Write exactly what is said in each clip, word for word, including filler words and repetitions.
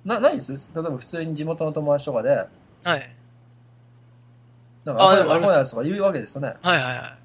な、何です？例えば普通に地元の友達とかで、 はい。 なんかアああ、 ホや、 でもあります。 アホやつとか言うわけですよね。 はいはいはい。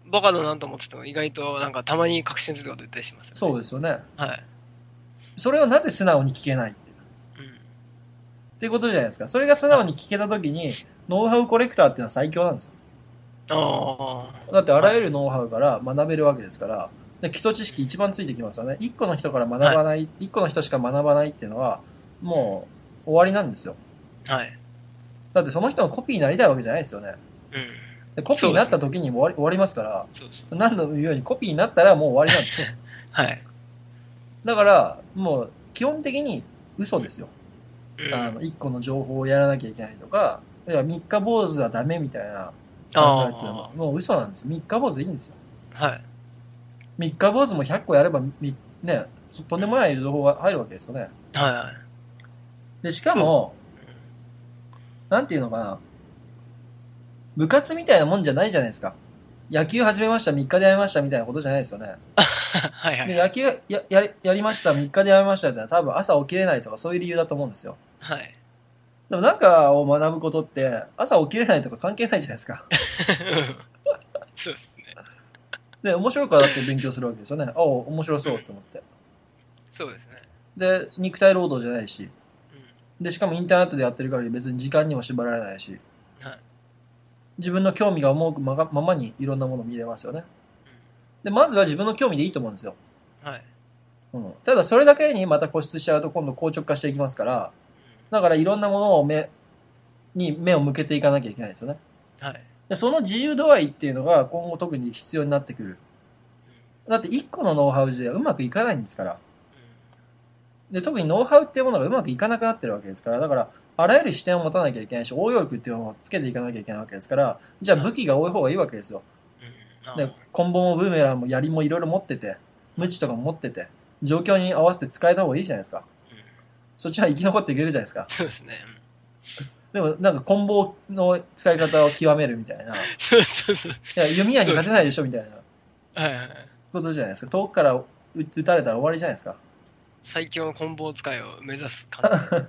バカだなと思ってても意外となんかたまに確信すること言ったりしますよね。 そうですよね。 はい。 それをなぜ素直に聞けないって。 うん。 っていうことじゃないですか。それが素直に聞けたときに、ノウハウコレクターっていうのは最強なんですよ。 ああ、 だってあらはい。 ゆるノウハウから学べるわけですから、で基礎知識一番ついてきますよね。一個の人から学はい。 ばない、一個の人しか学ばないっていうのは、 うん。 もう終わりなんですよ。 はい。 だってその人のコピーになりたいわけじゃないですよね。 うん。 でコピーになったそうですね。 時に終わり終わりますから、 そうです。 何度も言うようにコピーになったらもう終わりなんですよ。 はい。 だから、もう基本的に嘘ですよ。 うん。 あの、一個の情報をやらなきゃいけないとか、いや、三日坊主はダメみたいな考えっていうのはあもう嘘なんですよ。三日坊主でいいんですよ。 あ、はい。 三日坊主もひゃっこやれば、みね、とんでもない情報が入るわけですよね。 はいはい。 で、しかそうです。 も、なんていうのかな、部活みたいなもんじゃないじゃないですか。野球始めました、みっかでやめましたみたいなことじゃないですよね。 はいはいで、 はい。 野球やややりました、みっかでやめましたってのは多分朝起きれないとかそういう理由だと思うんですよ。 はい。 でも中を学ぶことって朝起きれないとか関係ないじゃないですか。 そうですね。 で、面白いからだって勉強するわけですよね。ああ、面白うん。 そうって思って。 そうですね。 で、肉体労働じゃないし。 うで、しかもインターネットでやってるから別に時間にも縛られないし。 ん。はい。 自分の興味が思うまままにいろんなものを見れますよね。で、まずは自分の興味でいいと思うんですよ。 うん。はい。 うん。ただそれだけにまた固執しちゃうと今度硬直化していきますから、だからいろんなものを目に目を向けていかなきゃいけないですよね。 はい。 で、その自由度合いっていうのが今後特に必要になってくる。だって一個のノウハウではうまくいかないんですから。で、特にノウハウっていうものがうまくいかなくなってるわけですから、だから、あらゆる視点を持たなきゃいけないし、応用力っていうのをつけていかなきゃいけないわけですから、じゃあはい。 武器が多い方がいいわけですよ。 うん。あで、コンボもブーメランも槍もいろいろ持ってて、 あ。はい。 無知とかも持ってて、状況に合わせて使えた方がいいじゃないですか。 うん。 そっちは生き残っていけるじゃないですか。 そうですね。 でも、なんか、コンボの使い方を極めるみたいな。 そうそうそう。 いや、弓矢にそうですね。 勝てないでしょみたいなはいはいはい。 ことじゃないですか。遠くから撃たれたら終わりじゃないですか。 最強のコンボ使いを目指す感じで。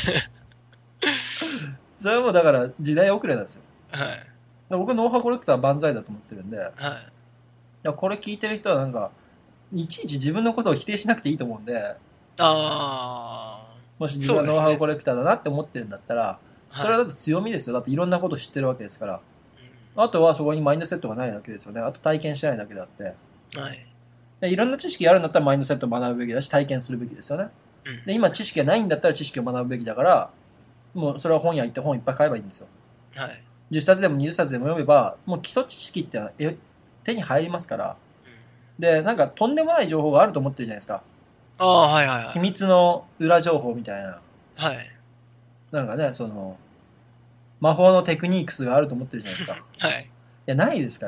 それはもうだから時代遅れなんですよ。 はい。 僕、ノウハウコレクターは万歳だと思ってるんで、いはい。 やこれ聞いてる人はなんか、いちいち自分のことを否定しなくていいと思うんで、 ああ、 もし自分はノウハウそうですね。 コレクターだなって思ってるんだったら、そはい。 れはだって強みですよ。だっていろんなこと知ってるわけですから。 うあとはそこにマインドセットがないだけですよね。あと体験してないだけであって。 ん。はい。 でいろんな知識があるんだったらマインドセットを学ぶべきだし、体験するべきですよね。 うん。 で、今知識がないんだったら知識を学ぶべきだから、もうそれは本屋行って本いっぱい買えばいいんですよ。 はい。 じゅっさつでもにじゅっさつでも読めば、もう基礎知識ってのは手に入りますから。 うん。 で、なんかとんでもない情報があると思ってるじゃないですか。 ああ、はいはいは秘密の裏情報みたいな。 い。はい。 なんかね、その、魔法のテクニックスがあると思ってるじゃないですか。いはい。 や、ないですから。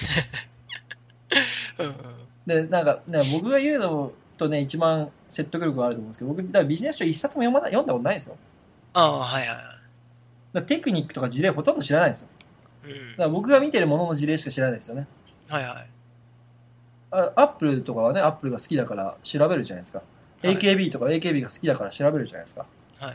うんうん。 で、なんかね、僕が言うのとね、一番説得力があると思うんですけど、僕、だからビジネス書一冊も読まな読んだことないんですよ。 ああ、はいはいはだからテクニックとか事例ほとんど知らないんですよ。 い。うん。 だから僕が見てるものの事例しか知らないですよね。 はいはい。 あアップルとかはね、アップルが好きだから調べるじゃないですか。 はい。 エーケービー とか エーケービー が好きだから調べるじゃないですか。 はい。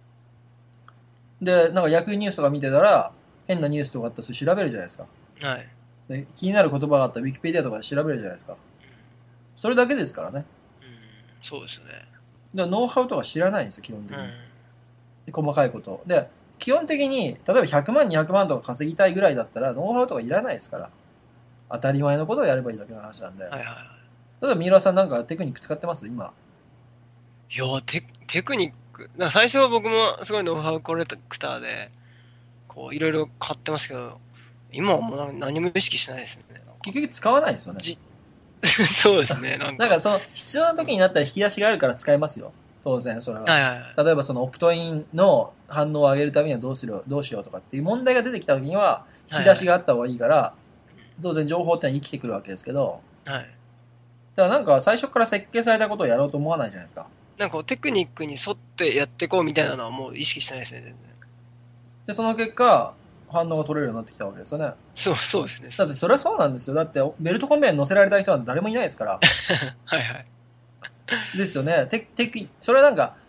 で、なんかヤフーニュースとか見てたら、変なニュースとかあったらそれ調べるじゃないですか。 はい。 で気になる言葉があったらウィキペディアとかで調べるじゃないですか。それだけですからね。 うん。そうですね。 でノウハウとか知らないんですよ、基本的に。 うん。 細かいこと。で、基本的に、例えばひゃくまん、にひゃくまんとか稼ぎたいぐらいだったら、ノウハウとかいらないですから。当たり前のことをやればいいだけの話なんで。 はいはいは例えば、三浦さんなんかテクニック使ってます今？ い。いや、テ、テクニック。なんか最初は僕もすごいノウハウコレクターで、こう、いろいろ買ってますけど、今はもう何も意識しないですね。なんか、 結局使わないですよね。 じ、そうですね、なんか。 なんかその、必要な時になったら引き出しがあるから使えますよ。当然、それは。 はいはいはい。 例えばそのオプトインの反応を上げるためにはどうするどうしようとかっていう問題が出てきた時には、引き出はいはい。 しがあった方がいいから、当然情報ってのは生きてくるわけですけど、 はい。 だからなんか最初から設計されたことをやろうと思わないじゃないですか。 なんかこうテクニックに沿ってやっていこうみたいなのはもう意識してないですね、全然。 で、その結果、反応が取れるようになってきたわけですよね。 そう、そうですね、そうですね。 だってそれはそうなんですよ。だってベルトコンベヤーに乗せられた人は誰もいないですから。 はいはい。 ですよね。テテクそれはなんか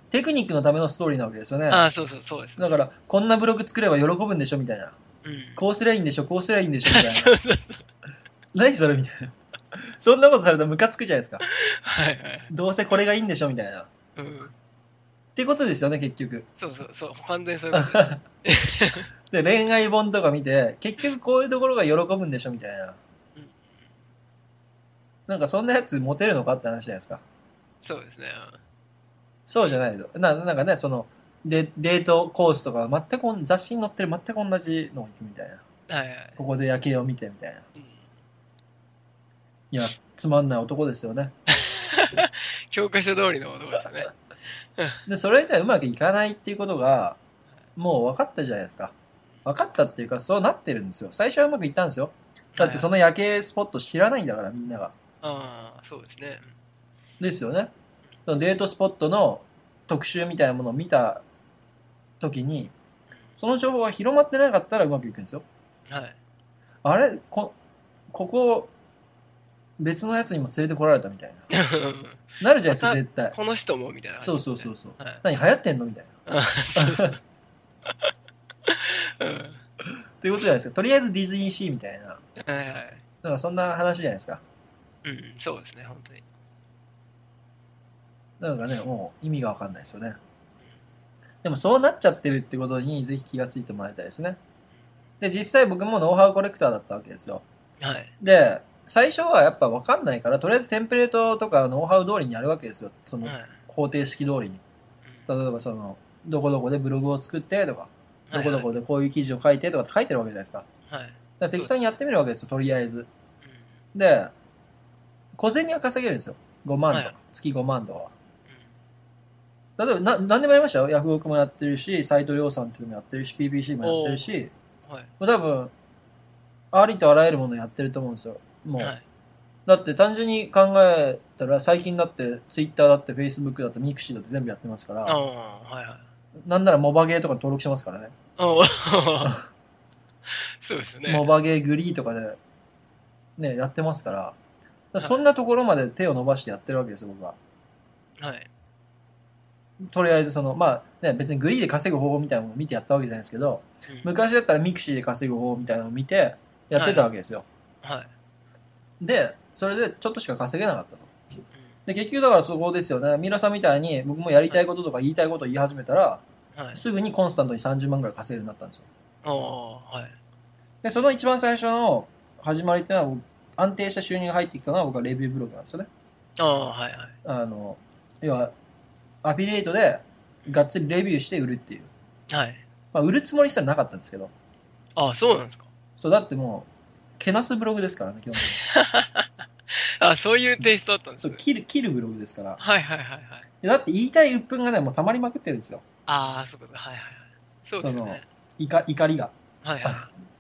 テクニックのためのストーリーなわけですよね。 ああ、そうそう、そうです。 だから、こんなブログ作れば喜ぶんでしょみたいな。 うん。 こうすりゃいいんでしょこうすりゃいいんでしょみたいな。 そうそう。 何それみたいな。そんなことされたらムカつくじゃないですか。 はいはい。 どうせこれがいいんでしょみたいな。っうん。 てことですよね、結局。 そうそうそう、完全にそういうことです。 で、恋愛本とか見て、結局こういうところが喜ぶんでしょみたいな。 うん。 なんかそんなやつモテるのかって話じゃないですか。 そうですね。 そうじゃないと。ななんかね、その、で、デートコースとか全く雑誌に載ってる全く同じのを行くみたいな。 はいはい。 ここで夜景を見てみたいな。 うん。 いや、つまんない男ですよね。 教科書通りの男ですよね。 で、それじゃうまくいかないっていうことが、もう分かったじゃないですか。分かったっていうか、そうなってるんですよ。最初はうまくいったんですよ。だってその夜景スポット知らないんだから、みんなが。 ああ、そうですね。 ですよね。そのデートスポットの特集みたいなものを見た時に、その情報が広まってなかったらうまくいくんですよ。 はい。 あれこ、ここ、別のやつにも連れてこられたみたいな。なるじゃないですか、絶対。 この人もみたいなそう感じですね。 そうそうそう。 はい。 何流行ってんのみたいな。 あそうそう。うん。 っていうことじゃないですか。とりあえずディズニーシーみたいな。 はいはい。 なんかそんな話じゃないですか。 うん、そうですね、本当に。 なんかね、もう意味がわかんないですよね。でもそうなっちゃってるってことにぜひ気がついてもらいたいですね。で、実際僕もノウハウコレクターだったわけですよ。 はい。 で、最初はやっぱわかんないから、とりあえずテンプレートとかノウハウ通りにやるわけですよ。そのはい。 方程式通りに。例えばその、どこどこでブログを作ってとか、どこどこでこういう記事を書いてとかって書いてるわけじゃないですか。 はい。 だから適当にやってみるわけですよ、とりあえず。 うん。 で、小銭は稼げるんですよ。ごまんとか。 はい月ごまんとかは。例えば、な、なんでもやりましたよ。ヤフオクもやってるし、サイト量産っていうのもやってるし、ピーピーシー もやってるし、 うん。はい。 多分、ありとあらゆるものやってると思うんですよ。もう。 はい。 だって単純に考えたら、最近だって、ツイッターだって、フェイスブックだって、ミクシーだって全部やってますかああ、 ら、 はいはい。 なんならモバゲーとか登録してますからね。 ああ、そうですね。 モバゲーグリーとかで、ね、やってますから、だからそんはなところまで手を伸ばしてやってるわけですよ、僕は。 い。はい。 とりあえずその、まあ、ね、別にグリーで稼ぐ方法みたいなのを見てやったわけじゃないですけど、 うん。 昔だったらミクシーで稼ぐ方法みたいなのを見てやってたわけですよ。 はい。 で、それでちょっとしか稼げなかったと。で、結局だからそこですよね。ミラさんみたいに僕もやりたいこととか言いたいことを言い始めたら、 はい。 すぐにコンスタントにさんじゅうまんぐらい稼げるようになったんですよ。 ああ、はい。 で、その一番最初の始まりっていうのは、安定した収入が入ってきたのは僕はレビューブログなんですよね。 ああ、はいはい。 あの、要は、アフィリエイトでがっつりレビューして売るっていう。 はい。 まあ、売るつもりしたらなかったんですけど。 ああ、そうなんですか。 そう、だってもう、けなすブログですからね、基本的に。 あ、そういうテイストだったんですそう、 ね。 切る、切るブログですから。 はいはいはいはい。 でだって言いたい鬱憤がね、もう溜まりまくってるんですよ。 ああ、そうか。はいはいはい。そうですよそのね。、 怒怒りが。 はいはい。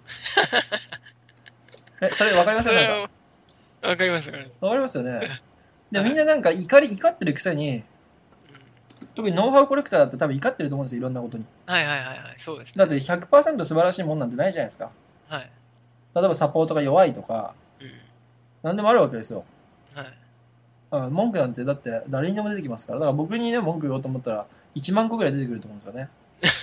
え、それわかりませんなんか。 それは、わかりますわかります。 わかりますよね。で、 はいみんななんか怒り、怒ってるくせに、 うん特にノウハウコレクターだって多分怒ってると思うんですよ、いろんなことに。 はいはいはいはい。そうですね。 だってひゃくパーセント素晴らしいもんなんてないじゃないですか。 はい。 例えばサポートが弱いとか、 うん。 なんでもあるわけですよ。 はい。 あ文句なんてだって誰にでも出てきますから。だから僕にね、文句言おうと思ったらいちまんこぐらい出てくると思うんですよね。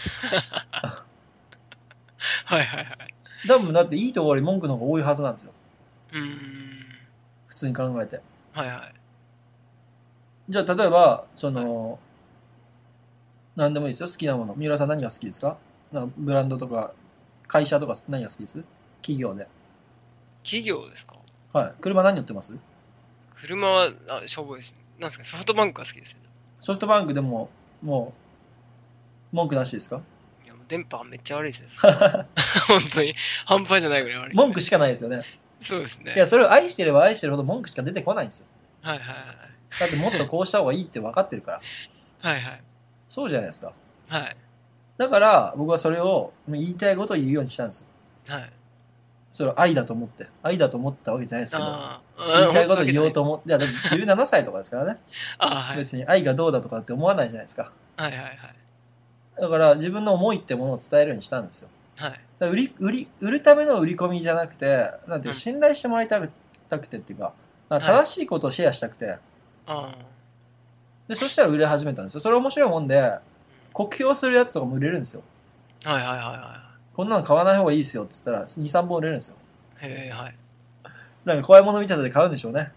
はいはいはい。 多分だっていいところより文句の方が多いはずなんですよ。 うーん。 普通に考えて。 はいはい。 じゃあ例えば、その、何でもいいですよ。好きなもの。三浦さん何が好きですか？なんかブランドとか、会社とか何が好きです？企業で。 企業ですか？ はい。車何乗ってます？ 車は、あ、消防ですね。なんですか、ソフトバンクが好きですね。 ソフトバンクでも、もう、文句なしですか？ いや、もう電波がめっちゃ悪いですね。本当に。半端じゃないぐらい悪いですね。 文句しかないですよね。 そうですね。 いや、それを愛してれば愛してるほど文句しか出てこないんですよ。 はいはいはい。 だってもっとこうした方がいいって分かってるから。 はいはい。 そうじゃないですか。 はい。 だから僕はそれを言いたいことを言うようにしたんですよ。 はい。 それを愛だと思って。愛だと思ったわけじゃないですけど。 ああ、 言いたいことを言おうと思思って。いや、だってじゅうななさいとかですからね。 ああ、はい。 別に愛がどうだとかって思わないじゃないですか。 はいはいはい。 だから自分の思いってものを伝えるようにしたんですよ。 はい。 だから売り、売り、売るための売り込みじゃなくて、なんていううんか信頼してもらいたくたくてっていうか、なんか正しいことをシェアしたくて、 あでで、そしたら売れ始めたんですよ。それ面白いもんで、酷評するやつとかも売れるんですよ。 はいはいはいはこんなの買わない方がいいですよって言ったら、に、さんぼん売れるんですよ。 い。へえ、はい。 なんか怖いもの見たさで買うんでしょうね。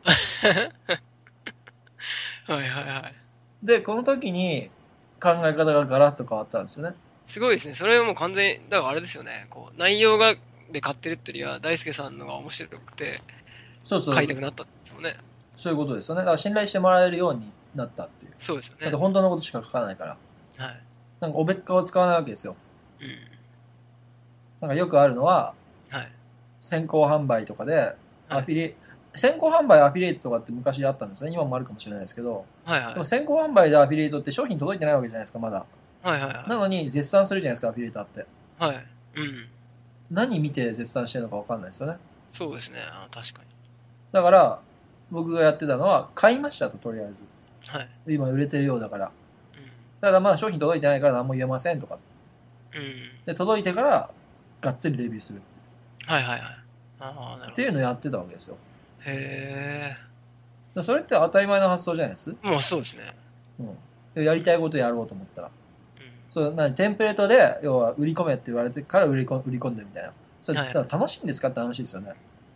はいはいはい。 で、この時に考え方がガラッと変わったんですよね。 すごいですね。それはもう完全に、だからあれですよね。こう、内容が、で買ってるっていうよりは、大輔さんのが面白くて、 そうそう、 買いたくなったんですよね。 そういうことですよね。だから信頼してもらえるようになったっていう。 そうですよね。 だって本当のことしか書かないから。 はい。 なんかおべっかを使わないわけですよ。 うん。 なんかよくあるのは、 はい。 先行販売とかで、 はい。 アフィリ、先行販売アフィリエイトとかって昔あったんですね。今もあるかもしれないですけど、 はいはい。 でも先行販売でアフィリエイトって商品届いてないわけじゃないですか、まだ。 はいはいはなのに絶賛するじゃないですか、アフィリエイターって。 い。はい。うん。 何見て絶賛してるのか分かんないですよね。 そうですね。あ、確かに。 だから、僕がやってたのは、買いましたと、とりあえず。 はい。 今売れてるようだから。 うん。 ただまだ商品届いてないから何も言えませんとか。 うん。 で、届いてから、がっつりレビューする。 はいはいはい。ああ、なるっていうのをやってたわけですよ。 ほど。へでそれって当たり前の発想じゃないです。 え。もうそうですね。 うん。でやりたいことやろうと思ったら。 うそう、なに、テンプレートで、要は売り込めって言われてから売りこ売り込んでみたいな。それ、 ん。はい。 だから楽しいんですかって話ですよね。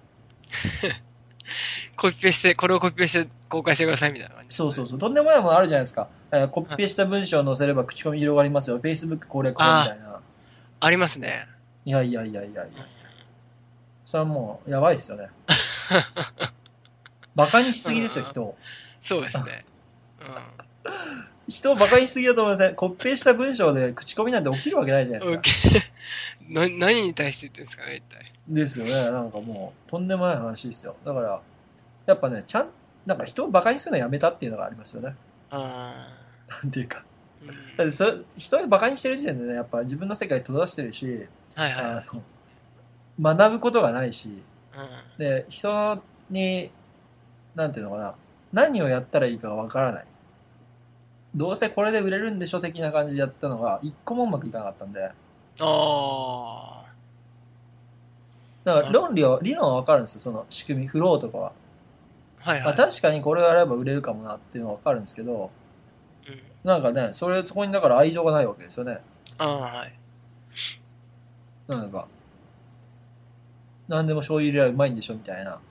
コピペして、これをコピペして公開してくださいみたいな感じですかね。 そうそうそう。とんでもないものあるじゃないですか。えーコピはい。 ペした文章を載せれば口コミ広がりますよ。Facebook これこれみたあいな。 あ、ありますね。 いやいやいやいやいや。 うん。 それはもう、やばいですよね。バカにしすぎですよ、 うん、 人を。 そうですね。うん。 人をバカにしすぎだと思いません。コピペした文章で口コミなんて起きるわけないじゃないですか。 オッケー。な、何に対して言ってるんですかね、一体。 ですよね。なんかもう、とんでもない話ですよ。だから、やっぱね、ちゃん、なんか人をバカにするのやめたっていうのがありますよね。 あなんていうか。 あ。うん。 だってそれ人をバカにしてる時点でね、やっぱ自分の世界閉ざしてるし、 はいはいはい。 あの、学ぶことがないし、 うん。 で、人に、なんていうのかな、何をやったらいいかがわからない。どうせこれで売れるんでしょ的な感じでやったのが、一個もうまくいかなかったんで、 あだからあ。なるほ論理は、理論はわかるんですよ、その仕組み、フローとかは。 ど。はいあ、 はい。 確かにこれをやれば売れるかもなっていうのはわかるんですけど、 うん。 なんかね、それ、そこにだから愛情がないわけですよね。 ああ、はい。 なんか、何でも醤油入れればうまいんでしょみたいな。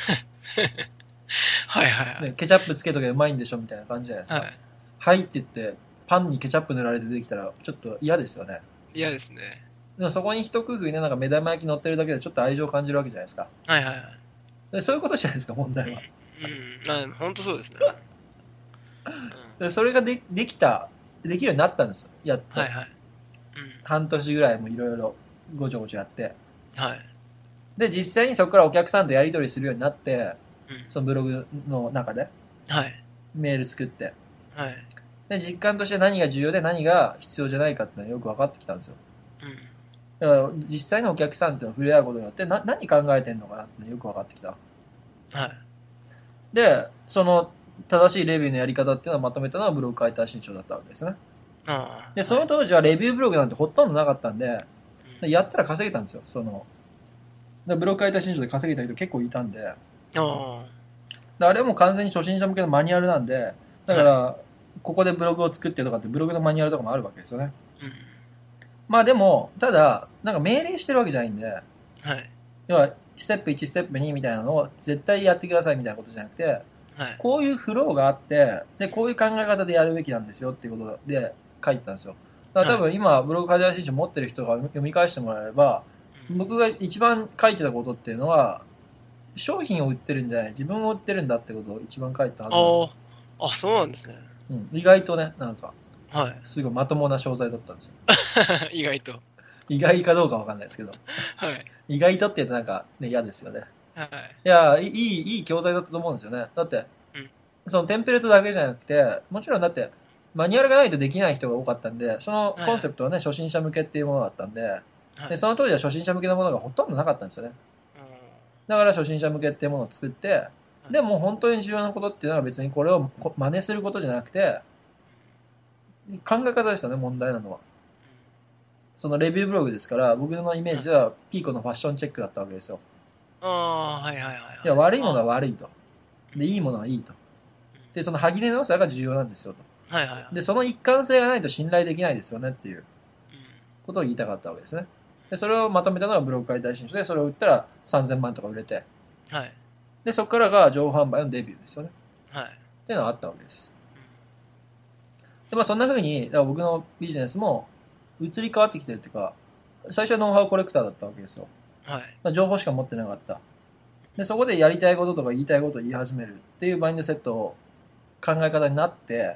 はいはいはで、 い。 ケチャップつけとけばうまいんでしょみたいな感じじゃないですか。 はい。 はいって言って、パンにケチャップ塗られて出てきたら、ちょっと嫌ですよね。 嫌ですね。 でもそこに一工夫ね、なんか目玉焼き乗ってるだけでちょっと愛情を感じるわけじゃないですか。 はいはいはい。 でそういうことじゃないですか、問題は。 うん。うん。あ、でも本当そうですね。うん。 でそれがでできた、できるようになったんですよ。やっと。 はいはい。 半年ぐらいもいろいろごちょごちょやって。 うん。はい。 で、実際にそこからお客さんとやり取りするようになって、 うん。 そのブログの中ではい。 メール作って。 はい。 で、実感として何が重要で何が必要じゃないかっていうのはよく分かってきたんですよ。 うん。 だから実際のお客さんっていうのを触れ合うことによってな何考えてんのかなっていうのがよく分かってきた。 はい。 で、その正しいレビューのやり方っていうのをまとめたのはブログ解体新書だったわけですね。 ああ。 で、そはい。 の当時はレビューブログなんてほとんどなかったんで、 うん。 やったら稼げたんですよ。その、でブログ解体新書で稼げた人結構いたんで、 あであれはもう完全に初心者向けのマニュアルなんで、だあ。はい。 から、ここでブログを作ってとかってブログのマニュアルとかもあるわけですよね。 うん。 まあでも、ただ、なんか命令してるわけじゃないんで、 はい。 要は、ステップいち、ステップにみたいなのを絶対やってくださいみたいなことじゃなくて、 はい。 こういうフローがあって、で、こういう考え方でやるべきなんですよっていうことで書いてたんですよ。だから多はい。 分今、ブログ解体新書持ってる人が読み返してもらえれば、 うん。 僕が一番書いてたことっていうのは、商品を売ってるんじゃない、自分を売ってるんだってことを一番書いてたはずなんですよ。 ああ。あ、そうなんですね。 うん、意外とね、なんか、 はい。 すごいまともな商材だったんですよ。 意外と。 意外かどうかわかんないですけど。 はい。 意外とって言うとなんかね、嫌ですよね。 はい。 いや、いい、いい教材だったと思うんですよね。だって、 うん。 そのテンプレートだけじゃなくて、もちろんだって、マニュアルがないとできない人が多かったんで、そのはいはい。 コンセプトはね、初心者向けっていうものだったんで、で、 はい。 その当時は初心者向けのものがほとんどなかったんですよね。 うん。 だから初心者向けっていうものを作って、 はい。 でも本当に重要なことっていうのは別にこれをこ真似することじゃなくて、考え方ですよね、問題なのは。そのレビューブログですから、僕のイメーはい。 ジではピーコのファッションチェックだったわけですよ。 ああ、はいはいはいはい。 いや、悪いものはあ、 悪いと。で、いいものはいいと。 で、その歯切れの良さが重要なんですよと。 はいはいはい。 で、その一貫性がないと信頼できないですよねっていううん。 ことを言いたかったわけですね。で、それをまとめたのがブロック解体新書で、それを売ったらさんぜんまんとか売れて、 はい。 で、そこからが情報販売のデビューですよね。 はい。 っていうのがあったわけです。で、まあそんな風に、だから僕のビジネスも移り変わってきてるっていうか、最初はノウハウコレクターだったわけですよ。 はい。 まあ、情報しか持ってなかった。で、そこでやりたいこととか言いたいことを言い始めるっていうマインドセットを考え方になって、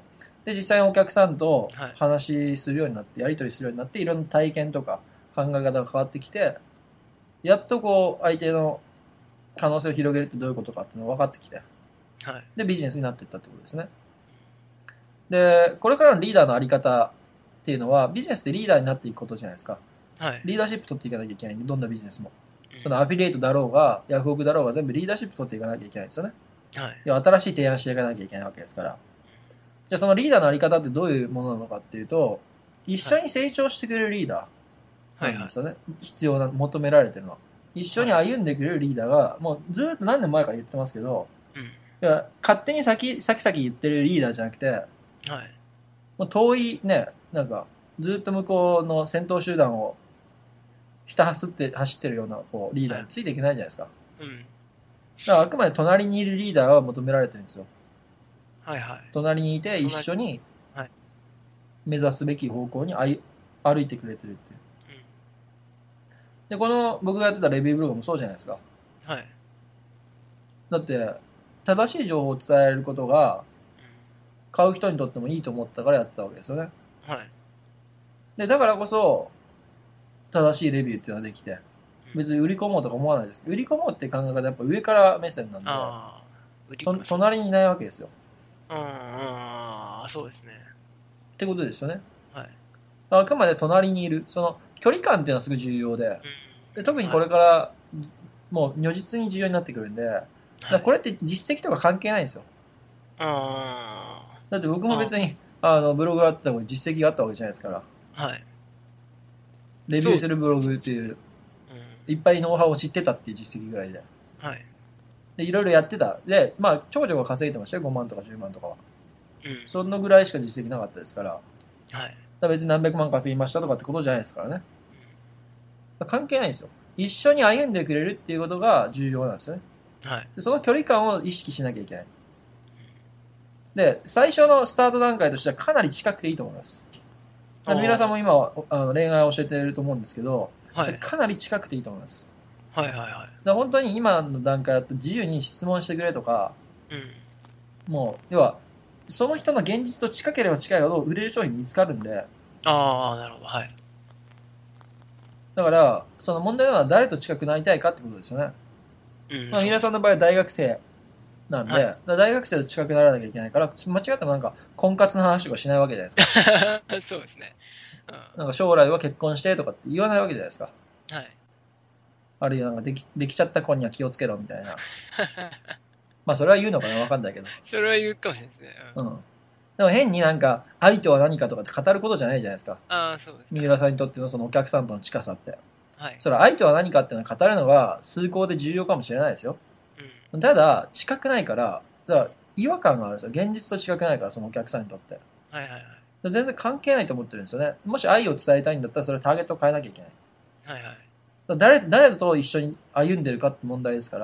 で、実際にお客さんと話するようになって、やり取りするようになって、いろんな体験とか考え方が変わってきて、やっとこう、相手の可能性を広げるってどういうことかっていうのが分かってきて、 はい。 で、ビジネスになっていったってことですね。で、これからのリーダーのあり方っていうのは、ビジネスでリーダーになっていくことじゃないですか。 はい。 リーダーシップ取っていかなきゃいけないんで、どんなビジネスも。 うんそのアフィリエイトだろうが、ヤフオクだろうが、全部リーダーシップ取っていかなきゃいけないんですよね。 はい。 要は新しい提案していかなきゃいけないわけですから。じゃあそのリーダーのあり方ってどういうものなのかっていうと、一緒に成長してくれるリーダーはい。はい。 なんですよね。必要な、求められてるのは。一緒に歩んでくれるリーダーが、もうずっと何年前から言ってますけど、 うん。 いや勝手に先、先々言ってるリーダーじゃなくて、 はい。 もう遠いね、なんか、ずっと向こうの先頭集団をひた走って走ってるようなこうリーダーについていけないじゃないですか。 うん。 だからあくまで隣にいるリーダーが求められてるんですよ。 はいはい。 隣にいて一緒にはい目指すべき方向に歩歩いてくれてるっていう。 うん。 で、この僕がやってたレビューブログもそうじゃないですか。 はい。 だって、正しい情報を伝えることが買う人にとってもいいと思ったからやってたわけですよね。 うん。はい。 で、だからこそ、正しいレビューっていうのができて、別に売り込もうとか思わないです。売り込もうって考え方やっぱ上から目線なんで、 ああ。売りと込み。 隣にいないわけですよ。 うん。うん。ああ、そうですね。 ってことですよね。 はい。 あくまで隣にいる、その距離感っていうのはすごい重要で、 うん。 で特にこれから、もう如実に重要になってくるんで、だからこれって実績とか関係ないんですよ。 あだって僕も別にあのブログがあっても実績があったわけじゃないですから、 あ。はい。 レビューするブログっていう、 うん。 いっぱいノウハウを知ってたっていう実績ぐらいで。 はい。 で、いろいろやってた。で、まあ、長女が稼いでましたよ、ごまんとかじゅうまんとかは。 うん。 そのぐらいしか実績なかったですから、だかはい。 ら別に何百万稼ぎましたとかってことじゃないですからね。関係ないんですよ。一緒に歩んでくれるっていうことが重要なんですよね。 はい。 でその距離感を意識しなきゃいけない。で、最初のスタート段階としてはかなり近くていいと思います。 あー三浦さんも今はあの恋愛を教えていると思うんですけど、 はい。 それかなり近くていいと思います。 はいはいはだから本当に今の段階だと自由に質問してくれとか、 い。うん。 もう、要は、その人の現実と近ければ近いほど売れる商品見つかるんで、 ああ、なるほど。はい。 だから、その問題は誰と近くなりたいかってことですよね。 うん。 まあ、皆さんの場合は大学生なんで、 はいだから大学生と近くならなきゃいけないから、間違ってもなんか婚活の話とかしないわけじゃないですか。 そうですね。 なんか将来は結婚してとかって言わないわけじゃないですか。 うん。はい。 あるいはなんかできできちゃった子には気をつけろみたいな。まあそれは言うのかなわかんないけど。 それは言うかもしれないですね。うん。 うん。でも変になんか愛とは何かとかって語ることじゃないじゃないですか。 ああ、そうですね。 三浦さんにとってのそのお客さんとの近さって。 はい。 それは愛とは何かっていうのを語るのが崇高で重要かもしれないですよ。 うん。 ただ、近くないから、だから違和感があるんですよ。現実と近くないから、そのお客さんにとって。 はいはいはい。 全然関係ないと思ってるんですよね。もし愛を伝えたいんだったら、それはターゲットを変えなきゃいけない。 はいはい。 だ誰、誰と一緒に歩んでるかって問題ですから、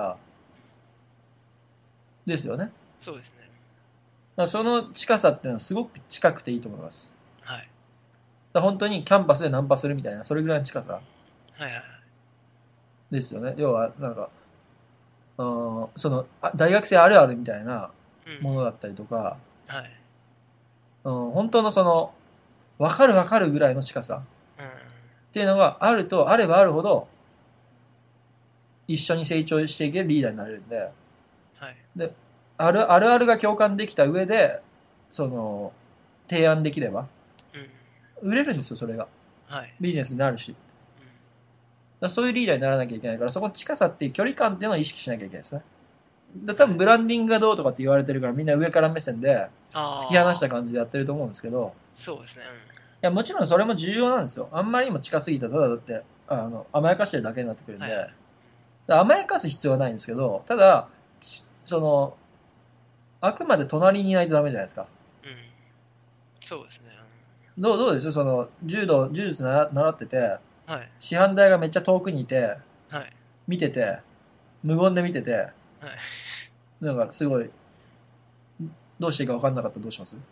ですよね。だかそうですね。 らその近さっていうのはすごく近くていいと思います。 はい。 だから本当にキャンパスでナンパするみたいな、それぐらいの近さはいはいはい。 ですよね。要は、なんか、うんその、あ大学生あるあるみたいなうん。 ものだったりとか、 はい。 うん、本当のその、わかるわかるぐらいの近さうん。 っていうのがあると、あればあるほど、一緒に成長していけるリーダーになれるんで、 はい。 で、あるあるあるが共感できた上で、その、提案できれば、 うん。 売れるんですよ、それが。 はい。 ビジネスになるし。だかうん。 らそういうリーダーにならなきゃいけないから、そこの近さっていう距離感っていうのを意識しなきゃいけないですね。で多分ブランディングがどうとかって言われてるから、みんな上から目線で、 ああ。 突き放した感じでやってると思うんですけど、 そうですね。 いや、もちろんそれも重要なんですよ。あんまりにも近すぎたら、ただだって、あの、甘やかしてるだけになってくるんで、 はいはい甘やかす必要はないんですけど、ただ、ちその、 あくまで隣にいないとダメじゃないですか。 うん。そうですね。 どう、どうですその、柔道、柔術な習ってて、 はい。 師範代がめっちゃ遠くにいて、 はい。 見てて、無言で見てて、 はい。 なんかすごい、どうしていいか分かんなかったらどうします？い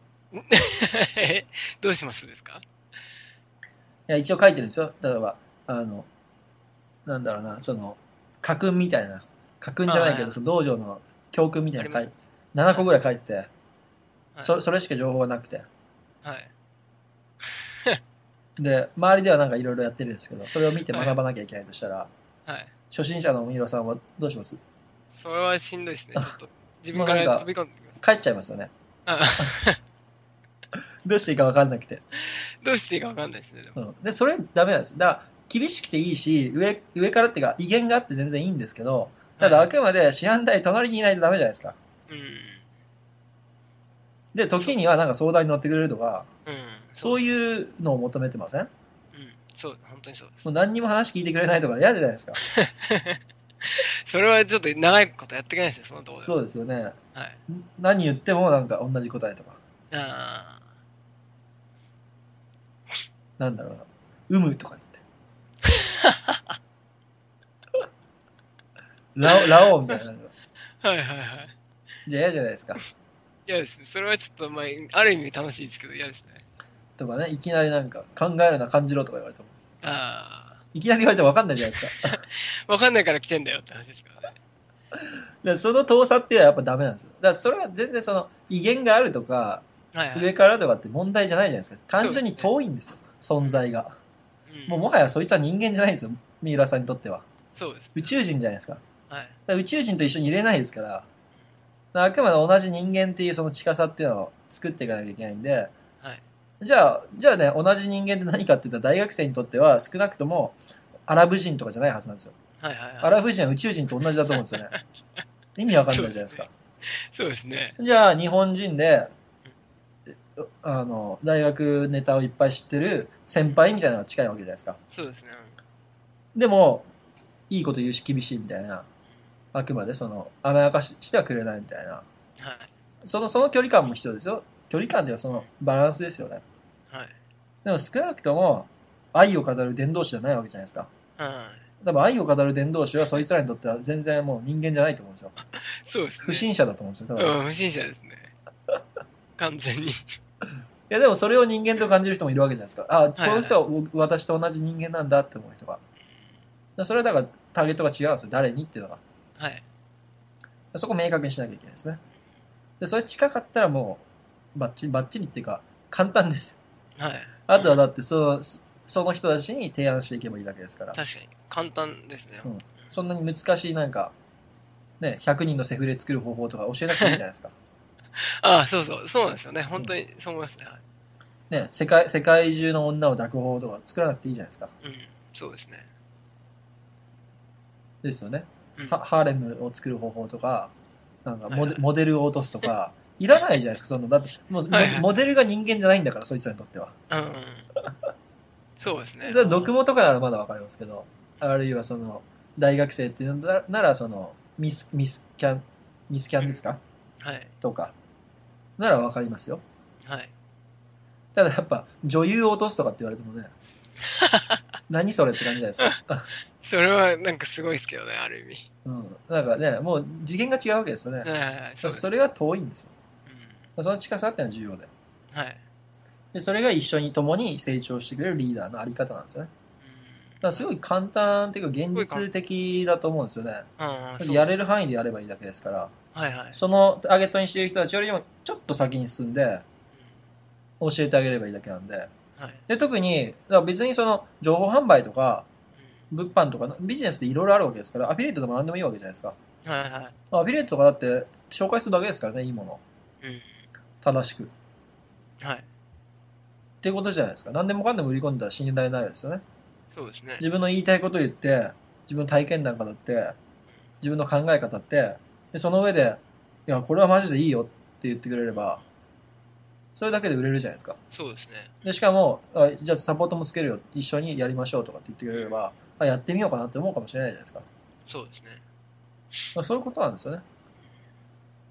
どうしますですか？ や、一応書いてるんですよ。例えば、あの、なんだろうな、その、家訓みたいな、家訓あ、 じゃないけど、 はいはい。 その道場の教訓みたいなの書いて、 ありますね。 ななこはい。 ぐらい書いてて、 はい。 そそれしか情報がなくて。 はい。 で、周りではなんかいろいろやってるんですけど、それを見てはい。 学ばなきゃいけないとしたら、 はい。 初心者の三浦さんはどうします？ それはしんどいですね。ちょっと、自分から飛もうなんか、 び込んできます。 帰っちゃいますよね。 あ、 どうしていいか分かんなくて。 どうしていいかわかんないですね、でも。 うん。で、それダメなんですよ。だから、厳しくていいし、上、上からっていうか、威厳があって全然いいんですけど、ただあはいはい。 くまで師範代隣にいないとダメじゃないですか。 うん。 で、 そう。 時にはなんか相談に乗ってくれるとか、 うん。そうそうですね。 いうのを求めてません？ うん。そう、本当にそうです。 もう何にも話聞いてくれないとか嫌じゃないですか。 それはちょっと長いことやっていけないですね、そのところでは。 そうですよね。 はい。 何言ってもなんか同じ答えとか。 あなんだろうな。有無とか言って。ラオ、ラオウみたいな。 あ。はいはいはい。 じゃあ嫌じゃないですか。 嫌ですね。それはちょっと、まあ、ある意味楽しいですけど嫌ですね。 とかね、いきなりなんか考えるな感じろとか言われても。 あいきなり言われても分かんないじゃないですか。 あ。わかんないから来てんだよって話ですからね。 でその遠さっていうのはやっぱダメなんですよ。だからそれは全然その威厳があるとか、 はいはい。 上からとかって問題じゃないじゃないですか。単純にそうですね。 遠いんですよ。存在が。 うん。うん。 もうもはやそいつは人間じゃないんですよ。三浦さんにとっては。 そうですね。 宇宙人じゃないですか。だかはい。 ら宇宙人と一緒に入れないですから、あくまで同じ人間っていうその近さっていうのを作っていかなきゃいけないんで、 はい。 じゃあ、じゃあね、同じ人間って何かって言ったら大学生にとっては少なくともアラブ人とかじゃないはずなんですよ。 はいはいはい。 アラブ人は宇宙人と同じだと思うんですよね。意味わかんないじゃないですか。 そうですね。そうですね。 じゃあ、日本人で、 うん。 あの、大学ネタをいっぱい知ってる先輩みたいなのが近いわけじゃないですか。 そうですね。 でも、いいこと言うし厳しいみたいな、あくまでその、甘やかししてはくれないみたいな。 はい。 その、その距離感も必要ですよ。距離感ではそのバランスですよね。 はい。 でも少なくとも、愛を語る伝道師じゃないわけじゃないですか。 はい。 多分愛を語る伝道師はそいつらにとっては全然もう人間じゃないと思うんですよ。 そうですね。 不審者だと思うんですよ、多分。いうん、不審者ですね。完全に。 や、でもそれを人間と感じる人もいるわけじゃないですか。あ、 はいはいはい。 この人は私と同じ人間なんだって思う人が。それはだからターゲットが違うんですよ。誰にっていうのが。 はい。 そこを明確にしなきゃいけないですね。で、それ近かったらもう、バッチリ、バッチリっていうか、簡単です。 はい。 あとはうん。 だってそ、その人たちに提案していけばいいだけですから。 確かに。簡単ですね。 うん。そんなに難しいなんか、ね、ひゃくにんのセフレ作る方法とか教えなくていいじゃないですか。 ああ、そうそう。そうなんですよね。 うん。 本当にそう思いますね。はい。 ね、世界、世界中の女を抱く方法とか作らなくていいじゃないですか。 うん。そうですね。 ですよね。 うん。 はハーレムを作る方法とか、なんかはいはい。 モデモデルを落とすとか、いらないじゃないですか、そんな。だって、もうモデはいはい。 モデルが人間じゃないんだから、そいつらにとっては。 うん。そうですね。 それは読モとかならまだわかりますけど、あるいはその、大学生っていうのななら、その、ミス、ミスキャン、ミスキャうん。 ンですかはい。 とか、ならわかりますよ。 はい。 ただやっぱ、女優を落とすとかって言われてもね、何それって感じじゃないですか。 それはなんかすごいですけどね、ある意味。 うん。なんかね、もう次元が違うわけですよね。 はいはいはい。そうですね。 それは遠いんですよ。 うん。 その近さっていうのは重要で。 はい。 で、それが一緒に共に成長してくれるリーダーのあり方なんですよね。だからうん。なるほど。 すごい簡単っていうかすごいかん、 現実的だと思うんですよね。 ああ、そうです。 やれる範囲でやればいいだけですから、 はいはい。 そのターゲットにしている人たちよりもちょっと先に進んで教えてあげればいいだけなんで。 うん。はい。 で、特に、だから別にその情報販売とかう物販とかビジネスっていろいろあるわけですから、アフィリエイトでも何でもいいわけじゃないですか。 ん。はいはい。 アフィリエイトとかだって紹介するだけですからね、いいものを。 うん。 正しく。っはい。 ていうことじゃないですか。何でもかんでも売り込んだら信頼ないですよね。 そうですね。 自分の言いたいことを言って、自分の体験談語って、自分の考え方って、で、その上で、いや、これはマジでいいよって言ってくれれば、それだけで売れるじゃないですか。 そうですね。 で、しかも、あじゃあサポートもつけるよ、一緒にやりましょうとかって言ってくれれうん。 ば、あやってみようかなって思うかもしれないじゃないですか。 そうですね。 まあ、そういうことなんですよね。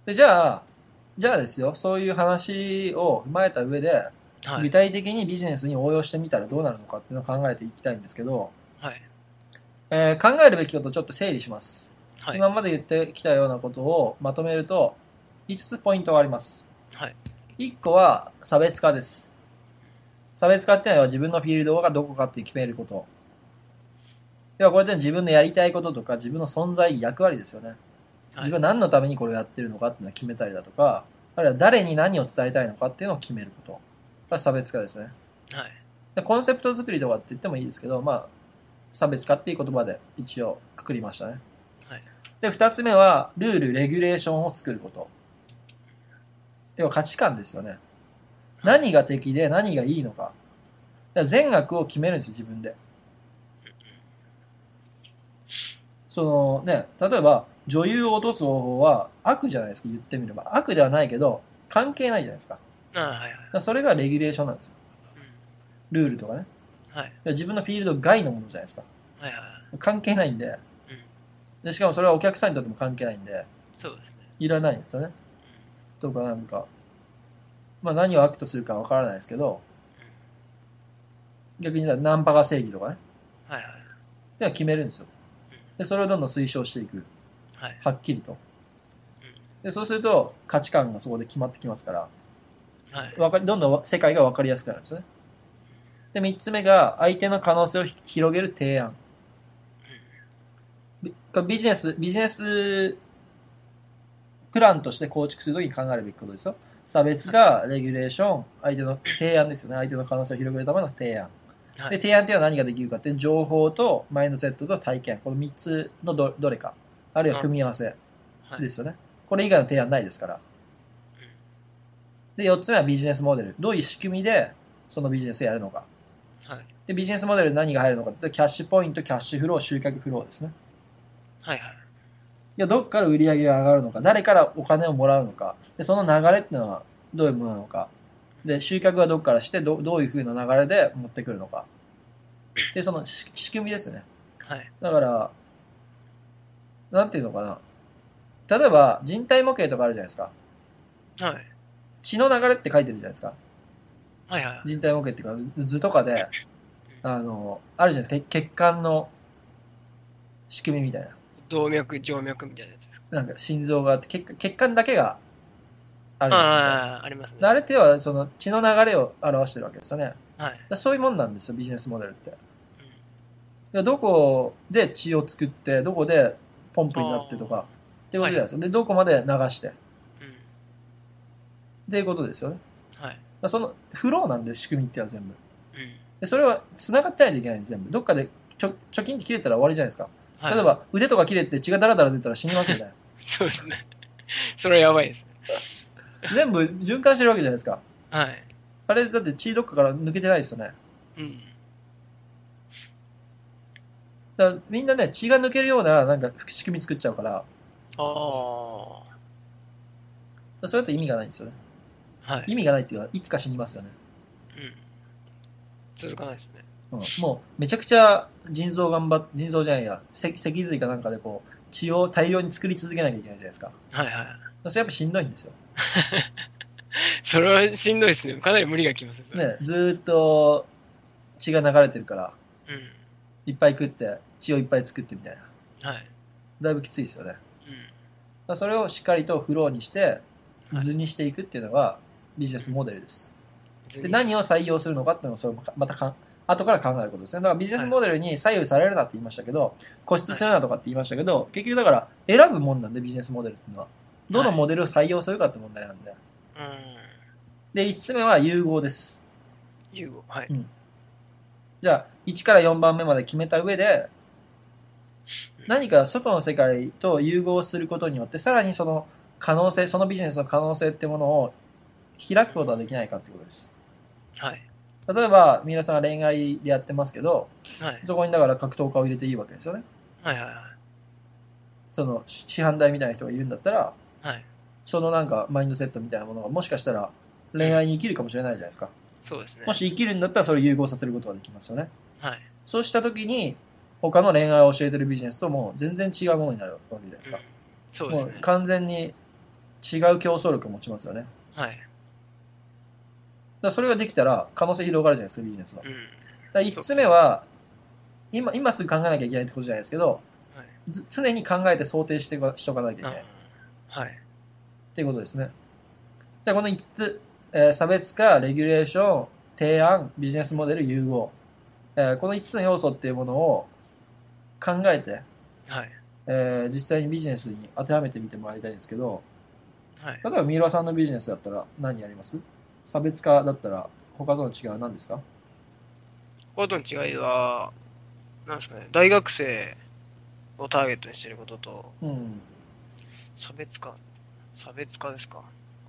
で、じゃあ、じゃあですよ、そういう話を踏まえた上で、具はい。 体的にビジネスに応用してみたらどうなるのかっていうのを考えていきたいんですけど、 はい。 えー考えるべきことをちょっと整理します。 はい。 今まで言ってきたようなことをまとめると、いつつポイントがあります。 はい。 いっこは差別化です。差別化っていうのは自分のフィールドがどこかって決めること。要はこれで自分のやりたいこととか自分の存在役割ですよね。 はい。 自分は何のためにこれをやってるのかっていうのを決めたりだとか、あるいは誰に何を伝えたいのかっていうのを決めること。これは差別化ですね。 はい。 でコンセプト作りとかって言ってもいいですけど、まあ、差別化っていう言葉で一応くくりましたね。 はい。 で、二つ目は、ルール、レギュレーションを作ること。要は価値観ですよね。何が敵で何がいいのか。だから善悪を決めるんですよ、自分で。そのね、例えば、女優を落とす方法は悪じゃないですか、言ってみれば。悪ではないけど、関係ないじゃないですか。だかああ、はいはい。 らそれがレギュレーションなんですよ。 うん。 ルールとかね。 はい。 自分のフィールド外のものじゃないですか。 はいはい。 関係ないんで。 うん。 でしかもそれはお客さんにとっても関係ないんで、 そうですね。 いらないんですよね。とかなんか、まあ何を悪とするかわからないですけど、逆に言ったらナンパが正義とかね。 はいはい。 では決めるんですよ。で、それをどんどん推奨していく。 はい。 はっきりと。で、そうすると価値観がそこで決まってきますから、 はい。 わかりどんどん世界が分かりやすくなるんですよね。で、三つ目が相手の可能性を広げる提案。ビビジネス、ビジネスプランとして構築するときに考えるべきことですよ。差別化、レギュレーション、相手の提案ですよね。相手の可能性を広げるための提案。で、 はい。 提案っていうのは何ができるかっていう情報とマインドセットと体験。このみっつの ど, どれか。あるいは組み合わせはい。 ですよね。これ以外の提案ないですから。で、よっつめはビジネスモデル。どういう仕組みでそのビジネスをやるのか。 はい。 で、ビジネスモデルに何が入るのかってキャッシュポイント、キャッシュフロー、集客フローですね。 はいはい。 いや、どっから売り上げが上がるのか、誰からお金をもらうのか、で、その流れっていうのはどういうものなのか。で、集客はどっからしてど、どういう風な流れで持ってくるのか。で、その仕仕組みですね。 はい。 だから、なんていうのかな。例えば、人体模型とかあるじゃないですか。 はい。 血の流れって書いてるじゃないですか。 はいはい。 人体模型っていうか、図図とかで、あの、あるじゃないですか。血管の仕組みみたいな。 動脈、静脈みたいなやつですか。 なんか心臓があって、血血管だけがあるやつみたいな。 ああ、ありますね。 あれっていうのはその血の流れを表してるわけですよね。 はい。 そういうもんなんですよ、ビジネスモデルって。どこで血を作って、どこでポンプになってとか、っていうことじゃないですか。で、どこまで流して、っていうことですよね。 はい。 そのフローなんで、仕組みっていうのは全部。 うん。 で、それは繋がってないといけないんです、全部。どっかでちょ貯金って切れたら終わりじゃないですか。 はい。 例えば、腕とか切れて血がダラダラ出たら死にますよね。 そうですね。それはやばいです。 全部循環してるわけじゃないですか。 はい。 あれ、だって血どっかから抜けてないですよね。 うん。 だからみんなね、血が抜けるような、なんか、仕組み作っちゃうから、 ああ。 それだと意味がないんですよね。 はい。 意味がないっていうのは、いつか死にますよね。 うん。続かないですね。 うん、もう、めちゃくちゃ腎臓頑張っ、腎臓じゃないや、脊脊髄かなんかでこう、血を大量に作り続けなきゃいけないじゃないですか。 はいはい。 それやっぱしんどいんですよ。 それはしんどいですね。かなり無理がきますね。それね、ずーっと血が流れてるから、 うん。 いっぱい食って、血をいっぱい作ってみたいな。 はい。 だいぶきついですよね。 うん。 それをしっかりとフローにして、 はい図にしていくっていうのがビジネスモデルです。 図にで、何を採用するのかっていうのをそれもまたか後から考えることですね。だからビジネスモデルに左右されるなって言いましたけど、固執するなとかって言いましたけど、結局だから選ぶもんなんで、ビジネスモデルっていうのは。どのモデルを採用するかって問題なんで。 うん。 で、いつつめは融合です。 融合。はい。 うんじゃあ、いちからよんばんめまで決めた上で、何か外の世界と融合することによって、さらにその可能性、そのビジネスの可能性っていうものを開くことができないかってことです。 はい。 例えば、皆さんが恋愛でやってますけど、 はい。 そこにだから格闘家を入れていいわけですよね。 はいはいはい。 その師範代みたいな人がいるんだったら、 はい。 そのなんかマインドセットみたいなものがもしかしたら恋愛に生きるかもしれないじゃないですか。 そうですね。 もし生きるんだったらそれを融合させることができますよね。 はい。 そうしたときに、他の恋愛を教えてるビジネスとも全然違うものになるわけじゃないですか。 うん、そうですね。 もう完全に違う競争力を持ちますよね。だかはい。 らそれができたら可能性広がるじゃないですか、ビジネスは。だかうん。 らいつつめは、今、今すぐ考えなきゃいけないってことじゃないですけど、 はい。 ず常に考えて想定してしとかなきゃいけないっあはい。 ていうことですね。で、このいつつ、えー差別化、レギュレーション、提案、ビジネスモデル、融合。えーこのいつつの要素っていうものを考えて、 はい。 えー実際にビジネスに当てはめてみてもらいたいんですけど、 はい。 例えば三浦さんのビジネスだったら何やります？差別化だったら他との違いは何ですか？ こことの違いは、なんですかね、大学生をターゲットにしていることと、 うん。 差別化。差別化ですか。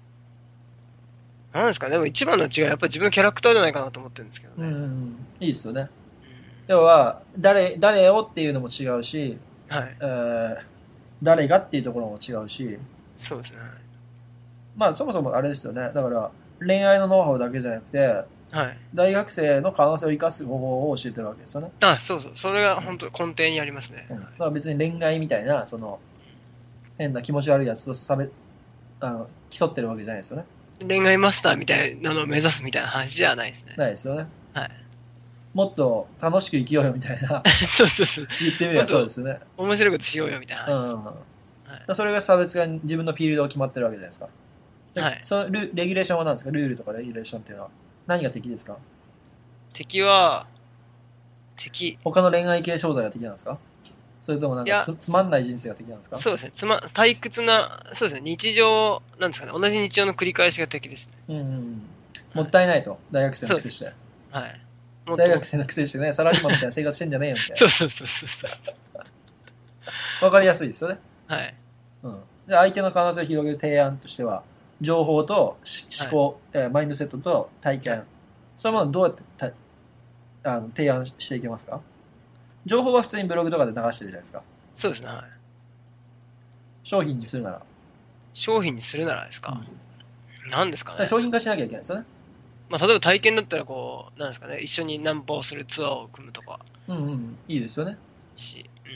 なんですかね、でも一番の違いはやっぱり自分のキャラクターじゃないかなと思ってるんですけどね。 うんうんうん。いいですよね。 うん要は、誰、誰をっていうのも違うし、 はい。 えー誰がっていうところも違うし、 そうですね。 まあそもそもあれですよね。だから恋愛のノウハウだけじゃなくて、 はい。 大学生の可能性を生かす方法を教えてるわけですよね。 あ、そうそう。それが本当根底にありますね。 うん、だから別に恋愛みたいな、その、変な気持ち悪いやつと差別、あの、競ってるわけじゃないですよね。 恋愛マスターみたいなのを目指すみたいな話じゃないですね。 ないですよね。 はい。 もっと楽しく生きようよみたいな、 そうそうそう。 言ってみればもっとそうですよね。 面白いことしようよみたいなうん話です。 うんうん。だかはい。 らそれが差別が自分のフィールドが決まってるわけじゃないですか。で、 はい。 そのルレギュレーションは何ですか？ルールとかレギュレーションっていうのは何が敵ですか？ 敵は、敵。 他の恋愛系商材が敵なんですか？それともなんいや、 かつつまんない人生が敵なんですか？ そうですね。つま、退屈な、そうですね。日常、なんですかね。同じ日常の繰り返しが敵ですね。 うんうんうん。もはい。 ったいないと。大学生のそうです。 くせして。 はい。もっともっと。 大学生のくせしてね、サラリーマンみたいな生活してんじゃねえよみたいな。 そうそうそうそうそう。 わかりやすいですよね。 はい。 うん。で、相手の可能性を広げる提案としては、情報としはい。 思考、えーマインドセットと体はい。 験。そういうものをどうやってたあの提案していけますか？情報は普通にブログとかで流してるじゃないですか。 そうですね。はい。 商品にするなら。 商品にするならですうん。だか。何ですかからね。 商品化しなきゃいけないですよね。 まあ、例えば体験だったらこう、なんですかね。一緒にナンパをするツアーを組むとかうんうん。いいですよね。 し、うん。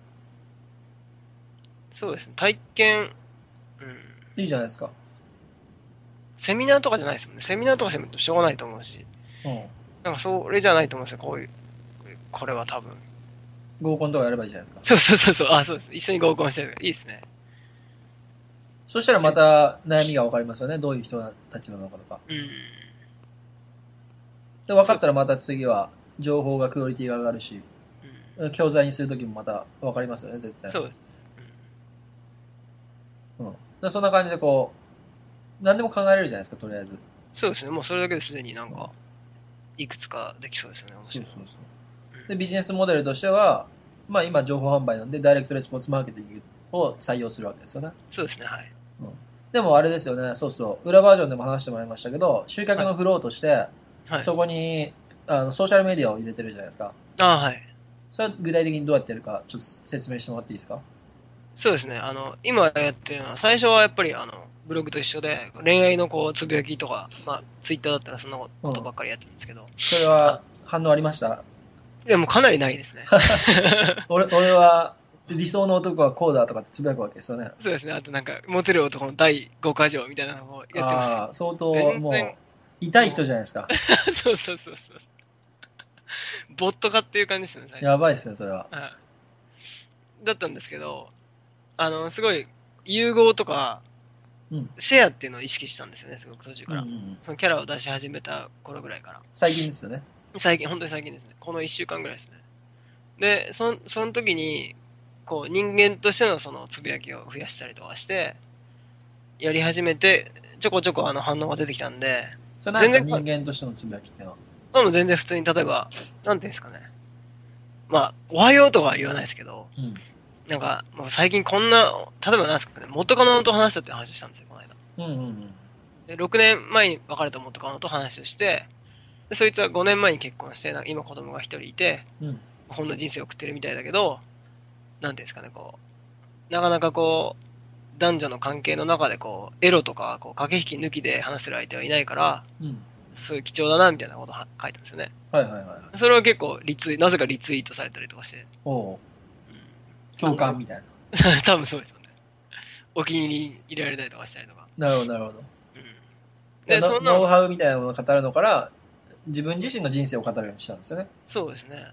そうですね。体験、うん。 いいじゃないですか。 セミナーとかじゃないですもんね。セミナーとかしてもしょうがないと思うし。 うん。 なんかそれじゃないと思うんですよ。こういう、これは多分。 合コンとかやればいいじゃないですか。 そうそうそうそう。あ、そうです。一緒に合コンしてる。いいですね。 そしたらまた悩みが分かりますよね。どういう人たちなのかとか。 うん。 で、分かそうです。 ったらまた次は情報がクオリティが上がるし、 うん。 教材にするときもまた分かりますよね、絶対。 そうです。 うん。でそんな感じでこう、何でも考えられるじゃないですか、とりあえず。 そうですね。もうそれだけですでになんうん、 か、いくつかできそうですよね。面白い。 そうそうそう。で、ビジネスモデルとしては、まあ今情報販売なんで、ダイレクトレスポンスマーケティングを採用するわけですよね。 そうですね。はい。 うん。でもあれですよね、そうそう、裏バージョンでも話してもらいましたけど、集客はい。 のフローとして、 はい。 そこにあのソーシャルメディアを入れてるじゃないですか。 ああ、はい。 それは具体的にどうやってやるか、ちょっと説明してもらっていいですか？ そうですね。あの、今やってるのは、最初はやっぱりあの、ブログと一緒で、恋愛のこう、つぶやきとか、まあ、ツイッターだったらそんなうん。 ことばっかりやってるんですけど、 それあ、 は反応ありました？ でもかなりないですね。 俺俺は理想の男はこうだとかってつぶやくわけですよね。 そうですね。あとなんか、モテる男の第ごか条みたいなのをやってますけど、 ああ、相当全然、 もう痛いもう、 人じゃないですか。 そうそうそうそう。ボット化っていう感じですね、最初。 やばいですね、それは。 はい。だったんですけど、あの、すごい、融合とか、 うん。 シェアっていうのを意識したんですよね、すごく途中うんうから。 ん。 そのキャラを出し始めた頃ぐらいから。 最近ですよね。 最近、本当に最近ですね。このいっしゅうかんぐらいですね。で、その、その時に、こう、人間としてのそのつぶやきを増やしたりとかして、やり始めて、ちょこちょこあの反応が出てきたんで、 それなんですか、 全然か、 人間としてのつぶやきっていうのは。 まあもう全然普通に、例えば、なんていうんですかね。まあ、おはようとかは言わないですけど、 うん。 なんか、もう最近こんな、例えばなんですかね、元カノと話したって話をしたんですよ、この間。 うんうんうん。 で、ろくねんまえに別れた元カノと話をして、でそいつはごねんまえに結婚して、なんか今子供が一人いて、 うん。 こんな人生を送ってるみたいだけど、なんていうんですかね、こう、なかなかこう、男女の関係の中でこう、エロとか、こう、駆け引き抜きで話せる相手はいないから、 うん。 すごい貴重だな、みたいなことをは書いたんですよね。 はいはいはい。 それは結構リツイ、なぜかリツイートされたりとかして、 おお、 あ、 共感みたいな。 多分そうですよね。 お気に入り入れられたりとかしたりとか。 なるほど、なるほど。 うん、 で、 で、そんなノウハウみたいなものを語るのから、自分自身の人生を語るようにしたんですよね。 そうですね。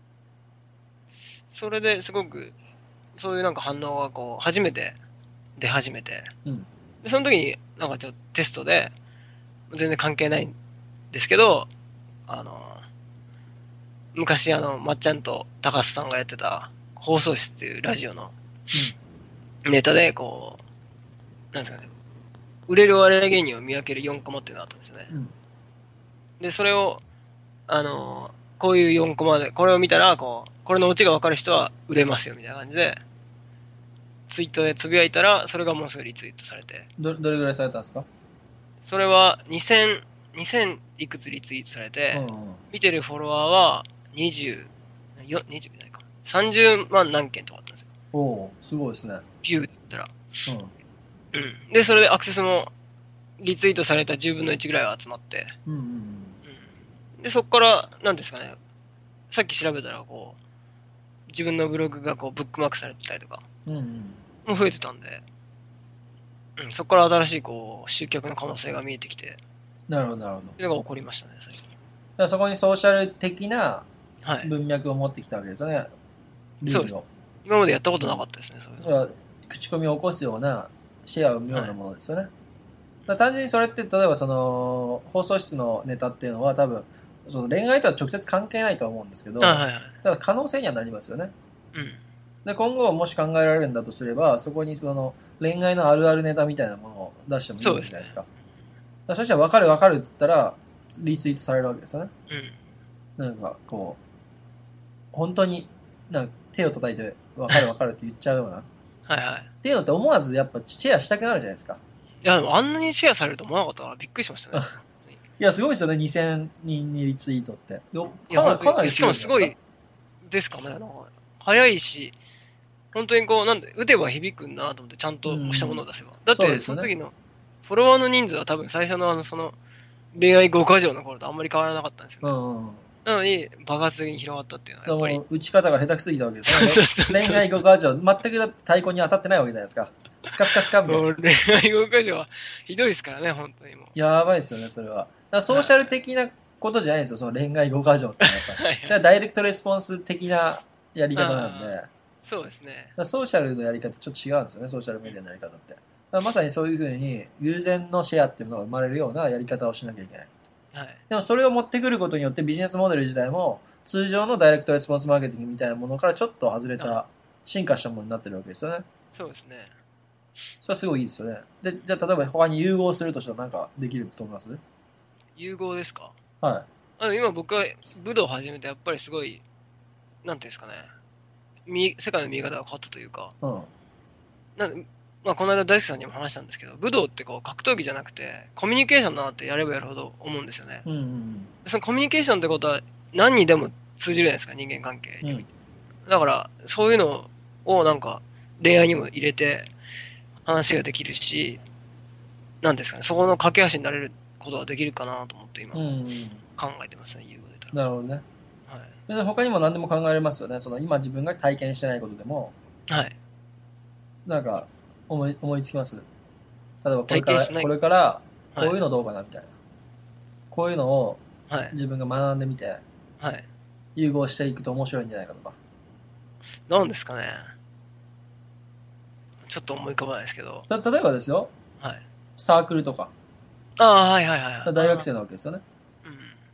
それですごく、そういうなんか反応がこう、初めて出始めて、 うん。 で、その時になんかちょっとテストで、全然関係ないんですけど、あの、昔あの、まっちゃんと高須さんがやってた放送室っていうラジオのネタで、こう、なんですかね、売れるお笑い芸人を見分けるよんコマっていうのがあったんですよね。 うん。 で、それを、あの、こういうよんコマで、これを見たら、こう、これのオチが分かる人は売れますよみたいな感じで、ツイートでつぶやいたら、それがもうすぐリツイートされて、 ど、どれぐらいされたんですか？ それはにせん、にせんいくつリツイートされて、 うんうん。 見てるフォロワーはにじゅう、よにじゅうないか。さんじゅうまん何件とかあったんですよ。 おお、すごいですね。 ビューで言ったら。 うん。 うん。で、それでアクセスもリツイートされたじゅうぶんのいちぐらいは集まって、 うんうんうん。で、そこから、なんですかね、さっき調べたら、こう、自分のブログがこうブックマークされてたりとか、 うん。うんうん。 もう増えてたんで、うん、そこから新しいこう集客の可能性が見えてきて、 なるほど、なるほど。 それが起こりましたね、最近。 だからそこにソーシャル的なはい。 文脈を持ってきたわけですよね。ルそうです。 ールを。 今までやったことなかったですね、そういうの。 だから口コミを起こすような、シェアを生むようなものですよね。だはい。 から単純にそれって、例えばその、放送室のネタっていうのは多分、その恋愛とは直接関係ないとは思うんですけど、 あ、はいはい。 ただ可能性にはなりますよね。 うん。 で、今後もし考えられるんだとすれば、そこにその恋愛のあるあるネタみたいなものを出してもいいわけじゃないですか。だからそしたら分かる分かるって言ったら、リツイートされるわけですよね。 うん。 なんかこう、本当になんか手を叩いて分かる分かるって言っちゃうような。っはいはい。 ていうのって思わずやっぱシェアしたくなるじゃないですか。 いや、でもあんなにシェアされると思わなかったからびっくりしましたね。 いや、すごいですよね、にせんにんにリツイートって。よいや、 かな本当に。 かないりすやしかごいじゃないですか。 もすごいですかね。なんか早いし、本当にこう、なんで、打てば響くんだなと思って、ちゃんとしたものを出せば。だって、 そうですよね。 その時の、フォロワーの人数は多分最初のあの、その、恋愛ごか条の頃とあんまり変わらなかったんですよね。 うんうん。 なのに、爆発的に広がったっていうのは、やっぱりも。う打ち方が下手くすぎたわけですよね。 そうそうそう恋愛語過剰、全くだって太鼓に当たってないわけじゃないですか。スカスカスカみたいな。 もう恋愛ごか条はひどいですからね、本当にもやばいですよね、それは。だからソーシャル的なことじゃないんですよ、その恋愛語過剰ってのはやっぱう。はいり。それはダイレクトレスポンス的なやり方なんで、だかあそうですね。 らソーシャルのやり方ちょっと違うんですよね、ソーシャルメディアのやり方って。だからまさにそういうふうに、偶然のシェアっていうのが生まれるようなやり方をしなきゃいけない。 はい。 でもそれを持ってくることによってビジネスモデル自体も通常のダイレクトレスポンスマーケティングみたいなものからちょっと外れた進化したものになってるわけですよね。 そうですね。 それはすごいいいですよね。で、じゃあ例えば他に融合するとしたら何かできると思います？ 融合ですか？ はあの今僕は武道を始めてやっぱりすごい、なんていうんですかね、見世界の見え方が変わったというか、 い。うん。 なんでまあ、この間大輔さんにも話したんですけど、武道ってこう格闘技じゃなくてコミュニケーションだなってやればやるほど思うんですよね。 うんうんそのコミュニケーションってことは何にでも通じるじゃないですか、人間関係うん。うん。 において。だからそういうのをなんか恋愛にも入れて話ができるし、なんですかね、そこの架け橋になれることができるかなと思って今うんうん。 考えてますね、融合で言っなるほどね。 たら。はい。 で他にも何でも考えられますよね。その今自分が体験してないことでも、 はい。 なんか思い思いつきます。例えばこれ体験しない。 からこれからこうはい。 いうのどうかなみたいな。こういうのをはい。 自分が学んでみてはい。 融合していくと面白いんじゃないかとか。 なんですかね。ちょっと思い浮かばないですけど。 た例えばですよ、 はい。 サークルとか、 ああ、はいはいはいはい。 大学生なわけですよね。 うん。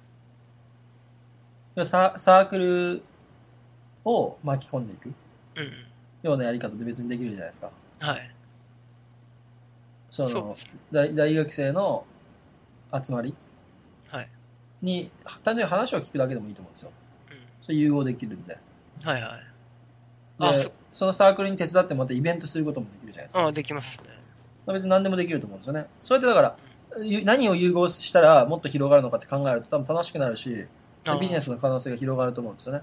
でササークルを巻き込んでいくうん。 ようなやり方で別にできるじゃないですか。 はい。 そのそうですね。 大大学生の集まりはい。 に単純に話を聞くだけでもいいと思うんですよ。それ融合できるんで。 うん。はいはい。あ、 でそ、 そのサークルに手伝ってまたイベントすることもできるじゃないですか。 あできますね。 別に何でもできると思うんですよね。それってだからゆ何を融合したらもっと広がるのかって考えると多分楽しくなるし、 あビジネスの可能性が広がると思うんですよね。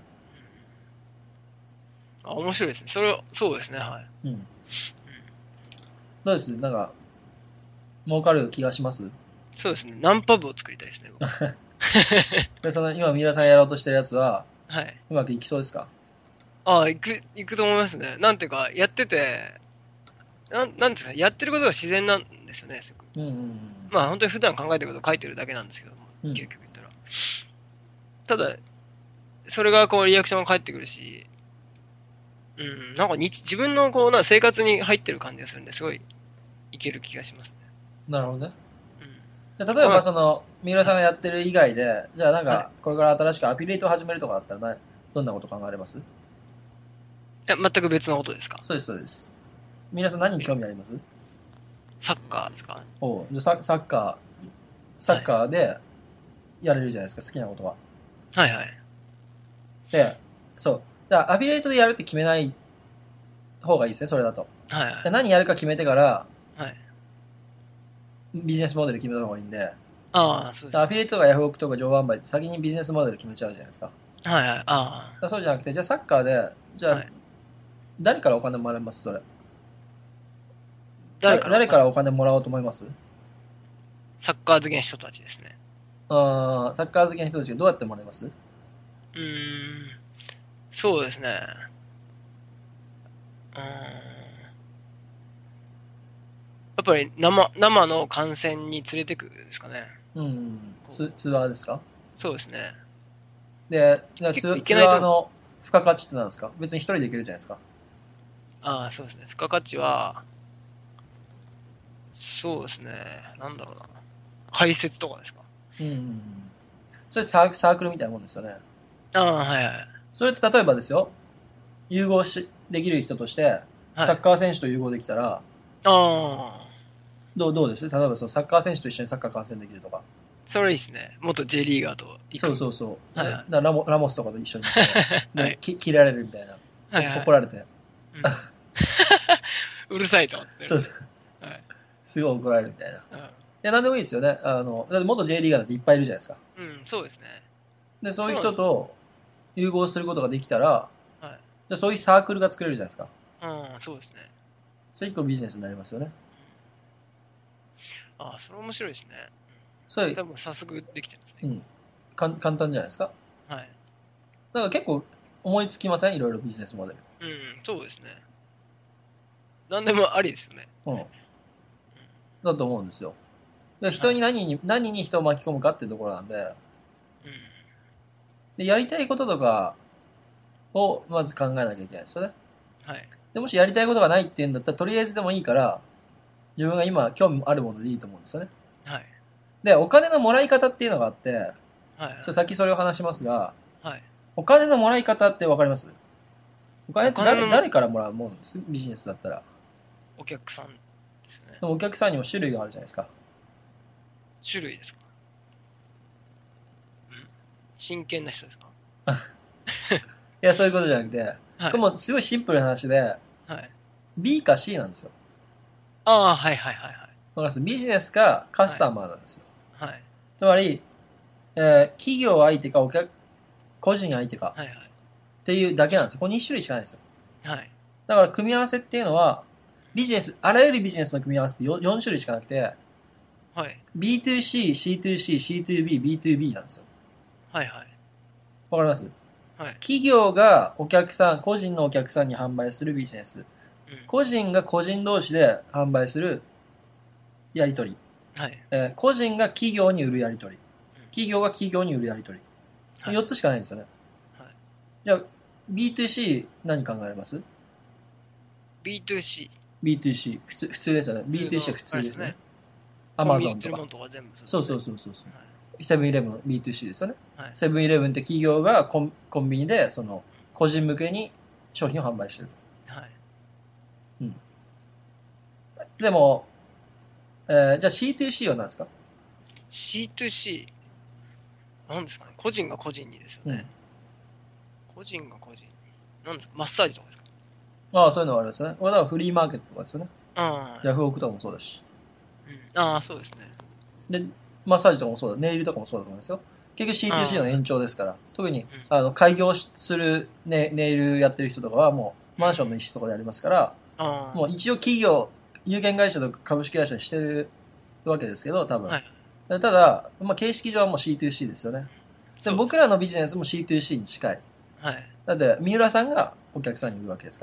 あ、面白いですね。それは、そうですね。はい。 うん。どうですなんか、儲かる気がします？ そうですね。ナンパ部を作りたいですね。僕で、その今、三浦さんやろうとしてるやつは、 はい。 うまくいきそうですか？ ああ、行く、行くと思いますね。なんていうか、やってて、 なん、なんですか、やってることが自然なんですよね、すごく。 うんうんうん。 まあ本当に普段考えてることを書いてるだけなんですけども、 うん究極言ったら。ただ、それがこうリアクションが返ってくるし、うん、なんか日自分のこうな生活に入ってる感じがするんで、すごいいける気がしますね。 なるほどね。 うん。 じゃあ例えまあ、 ばその、三浦さんがやってる以外で、じゃあなんはい。 か、これから新しくアフィリエイトを始めるとかだったらな、どんなこと考えれます？ え、全く別のことですか？ そうです、そうです。皆さん何に興味あります？ サッカーですか？ おうじゃあササッカー、サッはい。 カーでやれるじゃないですか、好きなことは。 はいはい。 で、そう。だからアフィリエイトでやるって決めない方がいいですね、それだと。 はいはい。 で何やるか決めてから、 はい。 ビジネスモデル決めた方がいいんで、 ああ、そうですね。 アフィリエイトとかヤフオクとか常販売って先にビジネスモデル決めちゃうじゃないですか。だかはいはい。あらそうじゃなくて、じゃあサッカーで、じゃあ。 あはい。 誰からお金もらえます、それ。 誰からお金？ 誰誰からお金もらおうと思います？ サッカー好きな人たちですね。 あーサッカー好きな人たちがどうやってもらえます？ うーん。そうですね。うーん。やっぱり生、生の観戦に連れてくですかね。 うん。 こうツツアーですか？ そうですね。 で、じゃあツ結構いけツないと思うんですよ。 アーの付加価値って何ですか？別に一人で行けるじゃないですか。 ああ、そうですね。付加価値は、そうですね。なんだろうな。解説とかですか？ うん。それサーサークルみたいなもんですよね。 ああ、はいはい。 それって例えばですよ、融合しできる人として、 はい。 サッカー選手と融合できたら、 ああ、 どうどうです？例えばそのサッカー選手と一緒にサッカー観戦できるとか。 それいいですね。元 J リーガーと行く。 そうそうそう。 はいはい。 ねだラモラモスとかと一緒に行って、で、 はい。 き切られるみたいな。おはいはい。 怒られて。 うん。うるさいと思ってる。 そうそう。 はい。 すごい怒られるみたいな。いうん。 や、なんでもいいですよね。あの、だって元 J リーガーだっていっぱいいるじゃないですか。 うん、そうですね。 で、そういうそうなんですよ。 人と融合することができたら、 はい。 じゃあそういうサークルが作れるじゃないですか。 うん、そうですね。 それ一個ビジネスになりますよね。 ああ、それ面白いですね。 それ、 多分早速できてるんですね。 うん、かん簡単じゃないですか。 はい。 だから結構思いつきません？いろいろビジネスモデル。 うん、そうですね。何でもありですよね。 うん。だと思うんですよ。ではい。 人に何に、何に人を巻き込むかっていうところなんで、 うん。 でやりたいこととかをまず考えなきゃいけないですよね。 はい。 でもしやりたいことがないっていうんだったら、とりあえずでもいいから、自分が今興味あるものでいいと思うんですよね。 はい。 で、お金のもらい方っていうのがあって、 はい。 ちょっと先それを話しますが、 はい。 お金のもらい方ってわかります？お金って誰、 お金の誰からもらうものです？ビジネスだったら。 お客さんですね。 でもお客さんにも種類があるじゃないですか。 種類ですか？うん。真剣な人ですか？ いや、そういうことじゃなくて、これはい。 もすごいシンプルな話で、 はい。 B か C なんですよ。 ああ、はいはいはいはい。 わかります？ビジネスかカスはい。 タマーなんですよ。 はい。 つまり、えー企業相手かお客、個人相手かはいはい。 っていうだけなんですよ。これに種類しかないんですよ。 はい。 だから組み合わせっていうのは、ビジネス、あらゆるビジネスの組み合わせって よん, 種類しかなくて、 はい。 ビーツーシー、シーツーシー、シーツービー、ビーツービー なんですよ。 はいはい。 わかります？ はい。 企業がお客さん、個人のお客さんに販売するビジネス。 うん。 個人が個人同士で販売するやり取り。 はい。 えー個人が企業に売るやり取り。企業が企業に売るやり取り。 はい。 よっつしかないんですよね。 はい。 じゃあ、ビーツーシー 何考えます？ ビーツーシー。 ビーツーシー。普通、普通ですよね。 普通ビーツーシーの、 は普通ですね。 あれですね。 アコンビニ売マゾンとか。 ってるものとか全部そうですそうね。 そうそうそうそう。セブンイレブン ビーツーシー ですよね。 はい。 セブンイレブンって企業がコンコンビニで、その、個人向けに商品を販売してる。 はい。 うん。でも、えーじゃあ シーツーシー は何ですか？ シーツーシー。なんですかね。個人が個人にですようん。 ね。個人が個人に。なんですか、マッサージとかですか？ ああ、そういうのがあるんですね。これだからフリーマーケットとかですよね。 ああ、 ヤフオクとかもそうだし。 うん。ああ、そうですね。 で、マッサージとかもそうだ。ネイルとかもそうだと思いますよ。結局 シーツーシー のあ延長ですから。特に、 あ、 あの、開業するネネイルやってる人とかはもう、マンションの一室とかでありますから、 うん。あもう一応企業、有限会社とか株式会社にしてるわけですけど、多あ、 分。 はい。 ただ、まあ、形式上はもう シーツーシー ですよね。でそうです。 僕らのビジネスも シーツーシー に近い。 はい。 だって、三浦さんがお客さんに売るわけですから。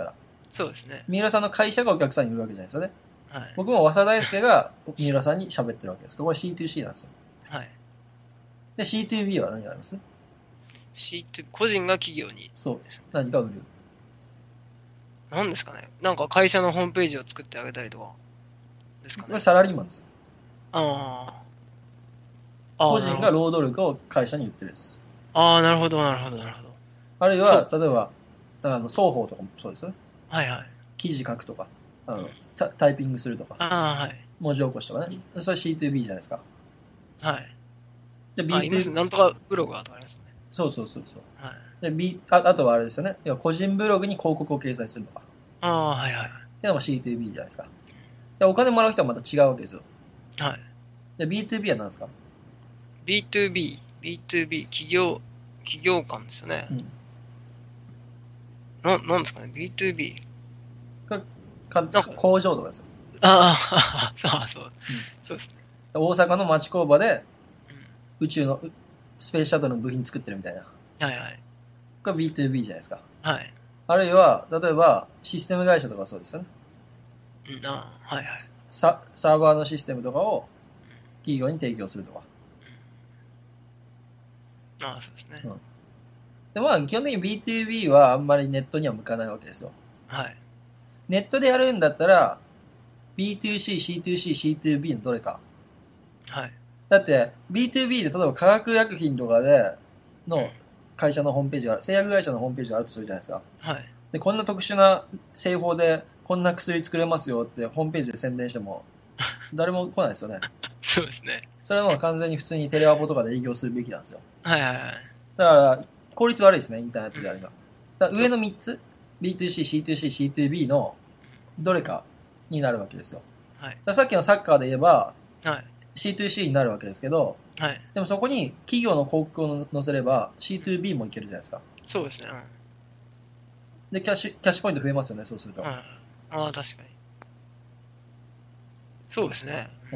そうですね。 三浦さんの会社がお客さんに売るわけじゃないですよね。 はい。 僕も和佐大輔が三浦さんに喋ってるわけですから、これ シーツーシー なんですよ。 はい。 で、シーツービー は何があります？ シーツー、個人が企業にそうですよね。 何か売る。 なんですかね。なんか会社のホームページを作ってあげたりとかですかね。 これサラリーマンですよ。 ああ。ああ、なるほど。 個人が労働力を会社に売ってるです。 ああ、なるほど、なるほど、なるほど。 あるいは、 そうです。 例えば、あの双方とかもそうですよね。 はいはい。 記事書くとか、あうん、 のタタイピングするとか、 ああ、はい。 文字起こしとかね。それ シーツービー じゃないですか。 はい。 で、 あ、いますビーツー、 ね。なんとかブロガーとかありますよね。 そうそうそうそう。 はい。 で、B、ああとはあれですよね。要は個人ブログに広告を掲載するとか。 ああ、はいはい。 っていうのも シーツービー じゃないですか。で、お金もらう人はまた違うわけですよ。 はい。 で、ビーツービー は何ですか？ ビーツービー、ビーツービー、企業、企業間ですよね。 うん。 な、なんですかね、ビーツービー。 かかなんか、 工場とかですよ。 ああ、そうそう。 うん。 そうですね。 大阪の町工場でう宇宙のうスペースシャトルの部品作ってるみたいな。 ん。はいはい。 これ ビーツービー じゃないですか。 はい。 あるいは、例えばシステム会社とかそうですよね。 うん、ああ、はいはい。 ササーバーのシステムとかを企業に提供するとか。 ああ、そうですね。 うん。で、まあ、基本的に ビーツービー はあんまりネットには向かないわけですよ。 はい。 ネットでやるんだったら、ビーツーシー、シーツーシー、シーツービー のどれか。 はい。 だって、ビーツービー で例えば化学薬品とかでうん。 の会社のホームページがある、製薬会社のホームページがあるとするじゃないですか。 はい。 で、こんな特殊な製法でこんな薬作れますよってホームページで宣伝しても、誰も来ないですよね。 そうですね。 それはもう完全に普通にテレワポとかで営業するべきなんですよ。 はいはいはい。 だから、効率悪いですね、インターネットであれば。 うん。 だからそう。 上のみっつ、ビーツーシー、シーツーシー、シーツービー のどれかになるわけですよ。 はい。 だからさっきのサッカーで言えば、 はい。 シーツーシー になるわけですけど、 はい。 でもそこに企業の広告を載せれば シーツービー もいけるじゃないですか。 そうですね。うん。 で、キャッシュ、キャッシュポイント増えますよね、そうすると。 はい。ああ、確かに。そうですね。 うん。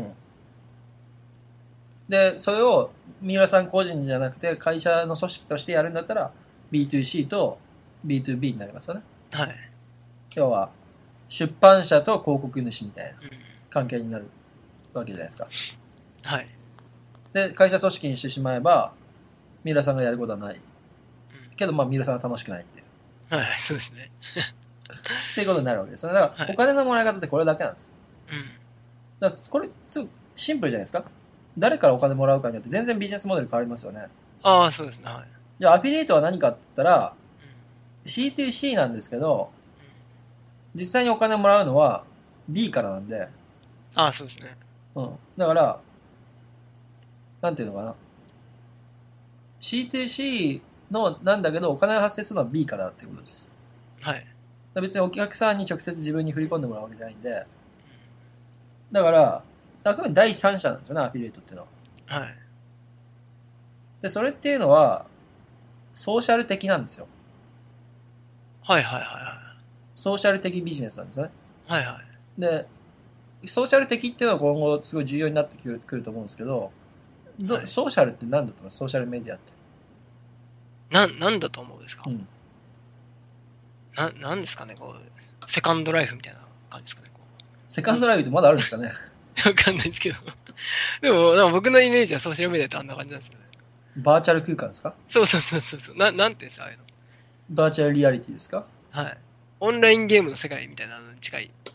で、それを三浦さん個人じゃなくて会社の組織としてやるんだったら ビーツーシー と ビーツービー になりますよね。 はい。 要は出版社と広告主みたいなうん。 関係になるわけじゃないですか。 はい。 で、会社組織にしてしまえば三浦さんがやることはない。けどまあ三浦さんが楽しくないっていう。 うん。はい。そうですね。 っていうことになるわけですよね。だからはい。 お金のもらい方ってこれだけなんですよ。 うん。 だからこれすシンプルじゃないですか。誰からお金もらうかによって全然ビジネスモデル変わりますよね。 ああ、そうですね。はい。 じゃあアフィリエイトは何かって言ったらうん。 シーツーシー なんですけど、実際にお金もらうのは ビー からなんで、 ああ、そうですね。 うん。だから、なんていうのかな。シーツーシー のなんだけどお金が発生するのは ビー からだっていうことです。 はい。 別にお客さんに直接自分に振り込んでもらうわけじゃないんで、だから、あくまで第三者なんですよね、アフィリエイトっていうのは。 はい。 で、それっていうのは、ソーシャル的なんですよ。 はいはいはソーシャル的ビジネスなんですね。 いはい。はいはい。 で、ソーシャル的っていうのは今後すごい重要になってくるくると思うんですけど、どはい。 ソーシャルって何だと思います？ソーシャルメディアって。 なん、なんだと思うですか？ うん。 な、なんですかね、こう、セカンドライフみたいな感じですかね、こセカンドライフってまだあるんですかね？ う。わかんないですけど。でも、なんか僕のイメージはソーシャルメディアってあんな感じなんですよね。 バーチャル空間ですか？ そうそうそうそうそう。な、なんてさ、ああいうの。 バーチャルリアリティですか？ はい。オンラインゲームの世界みたいなのに近いですね。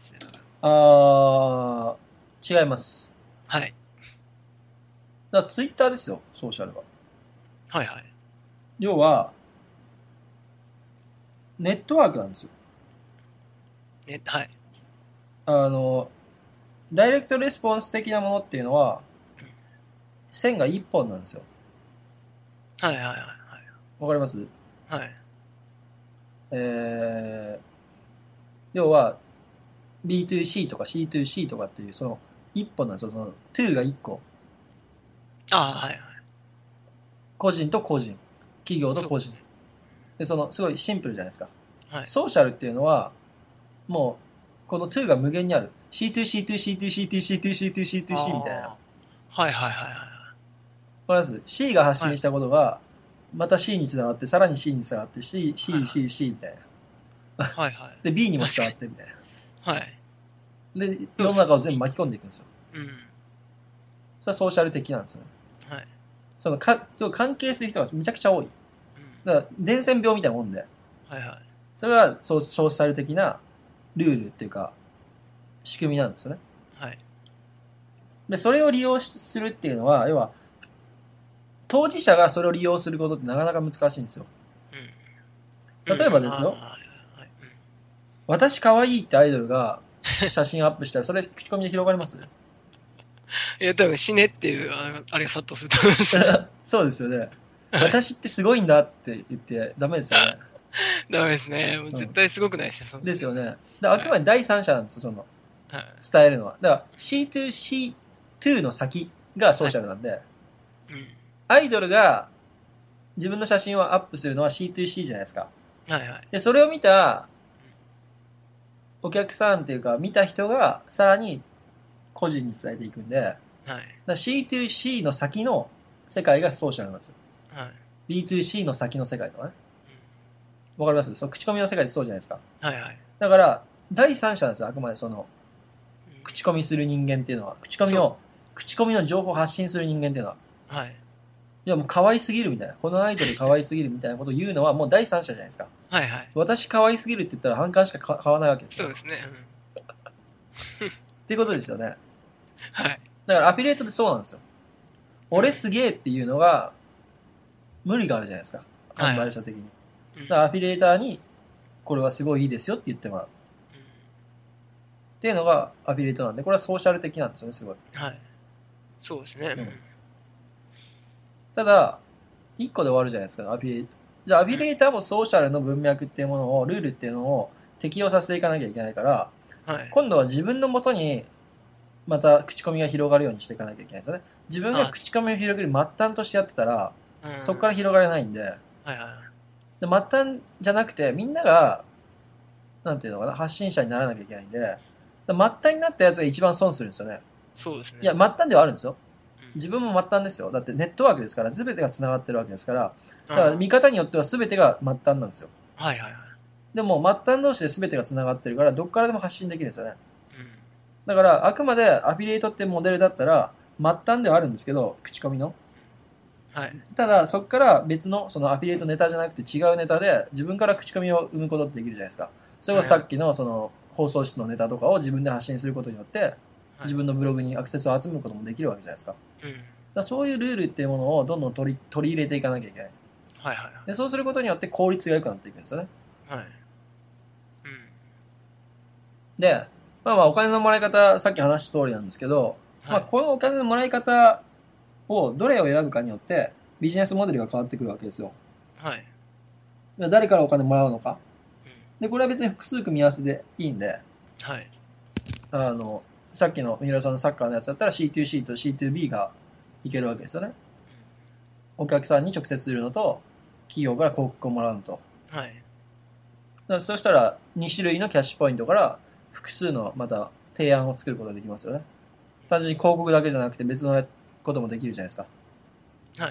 あー、違います。 はい。 だからツイッターですよ、ソーシャルは。 はいはい。 要は、ネットワークなんですよ。 ね、はい。 あの、ダイレクトレスポンス的なものっていうのは、線が一本なんですよ。 はいはいはいわかります？ はい。はい。 えー、要は、ビーツーシー とか シーツーシー とかっていう、その、一本なんですよ。その、トゥーが一個。 ああ、はいはい。 個人と個人。企業と個人。 そうですね。 で、その、すごいシンプルじゃないですか。 はい。 ソーシャルっていうのは、もう、このトゥーが無限にある。シーツーシーツーシーツーシーツーシーツーシーツーシーツーシーみたいな。わああ。はいはいはいはい。 かります？ C が発はい。 信したことが、また C につながって、さらに C につながって、C、 はい C、 はい。 C、C みたいな。 はいはい。 で、B にも伝わってみたいな。 はい。 で、世の中を全部巻き込んでいくんですよ。 うん。 それはソーシャル的なんですよね。 はい。 そのか関係する人がめちゃくちゃ多い。 うん。 だから、伝染病みたいなもんで、 はいはい。 それはソーソーシャル的なルールっていうか、仕組みなんですよね。 はい。で、 それを利用するっていうのは、要は、当事者がそれを利用することってなかなか難しいんですよ。 うん。 例えばですよ、 うん、はいはい。 私可愛いってアイドルが写真アップしたら、それ口コミで広がります？ いや、多分死ねっていう、ああれが殺到すると思いますね。 そうですよね。 はい。 私ってすごいんだって言ってダメですよね。 ダメですね。もううん。 絶対すごくないですね、その時点で。 ですよね。だあくまで第三者なんですよ、その、 はい。 伝えるのは。だから シーツーシーツー の先がソーはい。 シャルなんで、 うん。 アイドルが自分の写真をアップするのは シーツーシー じゃないですか。 はいはい。 で、それを見たお客さんっていうか、見た人がさらに個人に伝えていくんで、だかはい。 ら シーツーシー の先の世界がソーシャルなんですよ。 はい。 ビーツーシー の先の世界とかね。わかります？その口コミの世界ってそうじゃないですか。 はいはい。 だから、第三者なんですよ、あくまでその、 うん。 口コミする人間っていうのは。口コミを、 そうです。 口コミの情報を発信する人間っていうのは。 はい。 いや、もう可愛すぎるみたいな。このアイドル可愛すぎるみたいなことを言うのはもう第三者じゃないですか。 はいはい。 私可愛すぎるって言ったら反感しか買わないわけですよ。っそうですね。うん。 ていうことですよね。 はい。 だからアフィリエイトってそうなんですよ。 うん。 俺すげえっていうのが無理があるじゃないですか。販はいはい。 売者的に。 うん。 だからアフィリエイターにこれはすごいいいですよって言ってもらう。っていうのがアフィリエイトなんで、これはソーシャル的なんですよね、すごい。 うん。はい。そうですね。 うん。ただ、いっこで終わるじゃないですか、アフィリエイト。じゃあアフィリエイターもソーシャルの文脈っていうものを、ルールっていうのを適用させていかなきゃいけないから、 うん。はい。 今度は自分のもとにまた口コミが広がるようにしていかなきゃいけないですよね。自分があ、 口コミを広げる末端としてやってたら、 うん。 そこから広がれないんで、 はいはい。 で末端じゃなくて、みんなが、なんていうのかな、発信者にならなきゃいけないんで、末端になったやつが一番損するんですよね。 そうですね。 いや、末端ではあるんですよ。 うん。 自分も末端ですよ。だってネットワークですから、全てが繋がってるわけですから、だから見あ方によっては全てが末端なんですよ。 あ。はいはいはい。 でも末端同士で全てが繋がってるから、どっからでも発信できるんですよね。 うん。 だから、あくまでアフィリエイトってモデルだったら、末端ではあるんですけど、口コミの。 はい。 ただ、そこから別の、そのアフィリエイトネタじゃなくて違うネタで、自分から口コミを生むことってできるじゃないですか。それこそさっきの、その、放送室のネタとかを自分で発信することによって、 はい。 自分のブログにアクセスを集めることもできるわけじゃないですか。だかうん。 らそういうルールっていうものをどんどん取り取り入れていかなきゃいけない。 はいはいで、そうすることによって効率が良くなっていくんですよね。 はい。はい。うん。 で、まあまあお金のもらい方、さっき話した通りなんですけど、まあはい。 このお金のもらい方をどれを選ぶかによってビジネスモデルが変わってくるわけですよ。 はい。 誰からお金もらうのか。 うん。 で、これは別に複数組み合わせでいいんで、 はい。 あの、さっきの三浦さんのサッカーのやつだったら シーツーシー と シーツービー がいけるわけですよね。お客さんに直接売るのと、企業から広告をもらうのと。 はい。 だからそうしたらに種類のキャッシュポイントから複数のまた提案を作ることができますよね。単純に広告だけじゃなくて別のこともできるじゃないですか。 はい。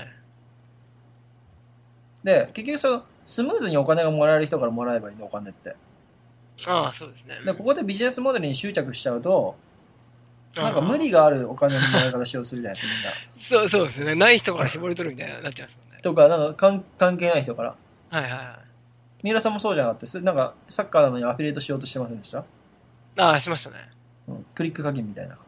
で、結局その、スムーズにお金がもらえる人からもらえばいいの、お金って。 ああ、そうですね。 で、ここでビジネスモデルに執着しちゃうと、 うん、 なんか無理あがあるお金のもらい方しようとするじゃないですか、みんな。 あ。そうそうですね。ない人から絞り取るみたいになっちゃいますもんね。 とか、なんか関関係ない人から。 はいはいはい。 三浦さんもそうじゃなかった。なんか、サッカーなのにアフィリエイトしようとしてませんでした？ ああ、しましたね。 うん、クリック課金みたいな。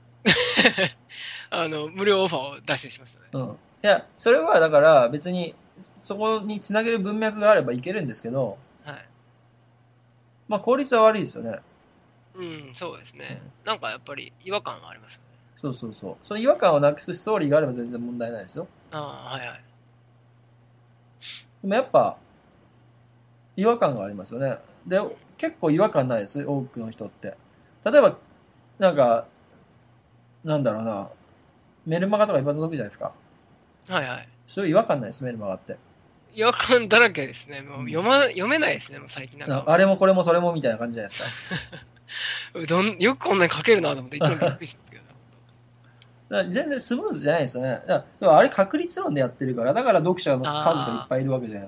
あの、無料オファーを出してしましたね。 うん。いや、それはだから別に、そこにつなげる文脈があればいけるんですけど、 はい。 まあ効率は悪いですよね。 うん、そうですうん、 ね。なんかやっぱり違和感がありますよね。 そうそうそう。その違和感をなくすストーリーがあれば全然問題ないですよ。 ああ、はいはい。 でもやっぱ、違和感がありますよね。で、結構違和感ないです、多くの人って。例えば、なんか、なんだろうな、メルマガとかいっぱい届くじゃないですか。 はいはい。 そういう違和感ないです、メルマガって。 違和感だらけですね。もううん、 読ま、読めないですね、もう最近なんか。 あれもこれもそれもみたいな感じじゃないですか。 うどん、よくこんなに書けるなと思っていつもびっくりしますけどね。 だから全然スムーズじゃないですよね。だからあれ確率論でやってるから、だから読者の数がいっあぱいいるわけじゃないですか。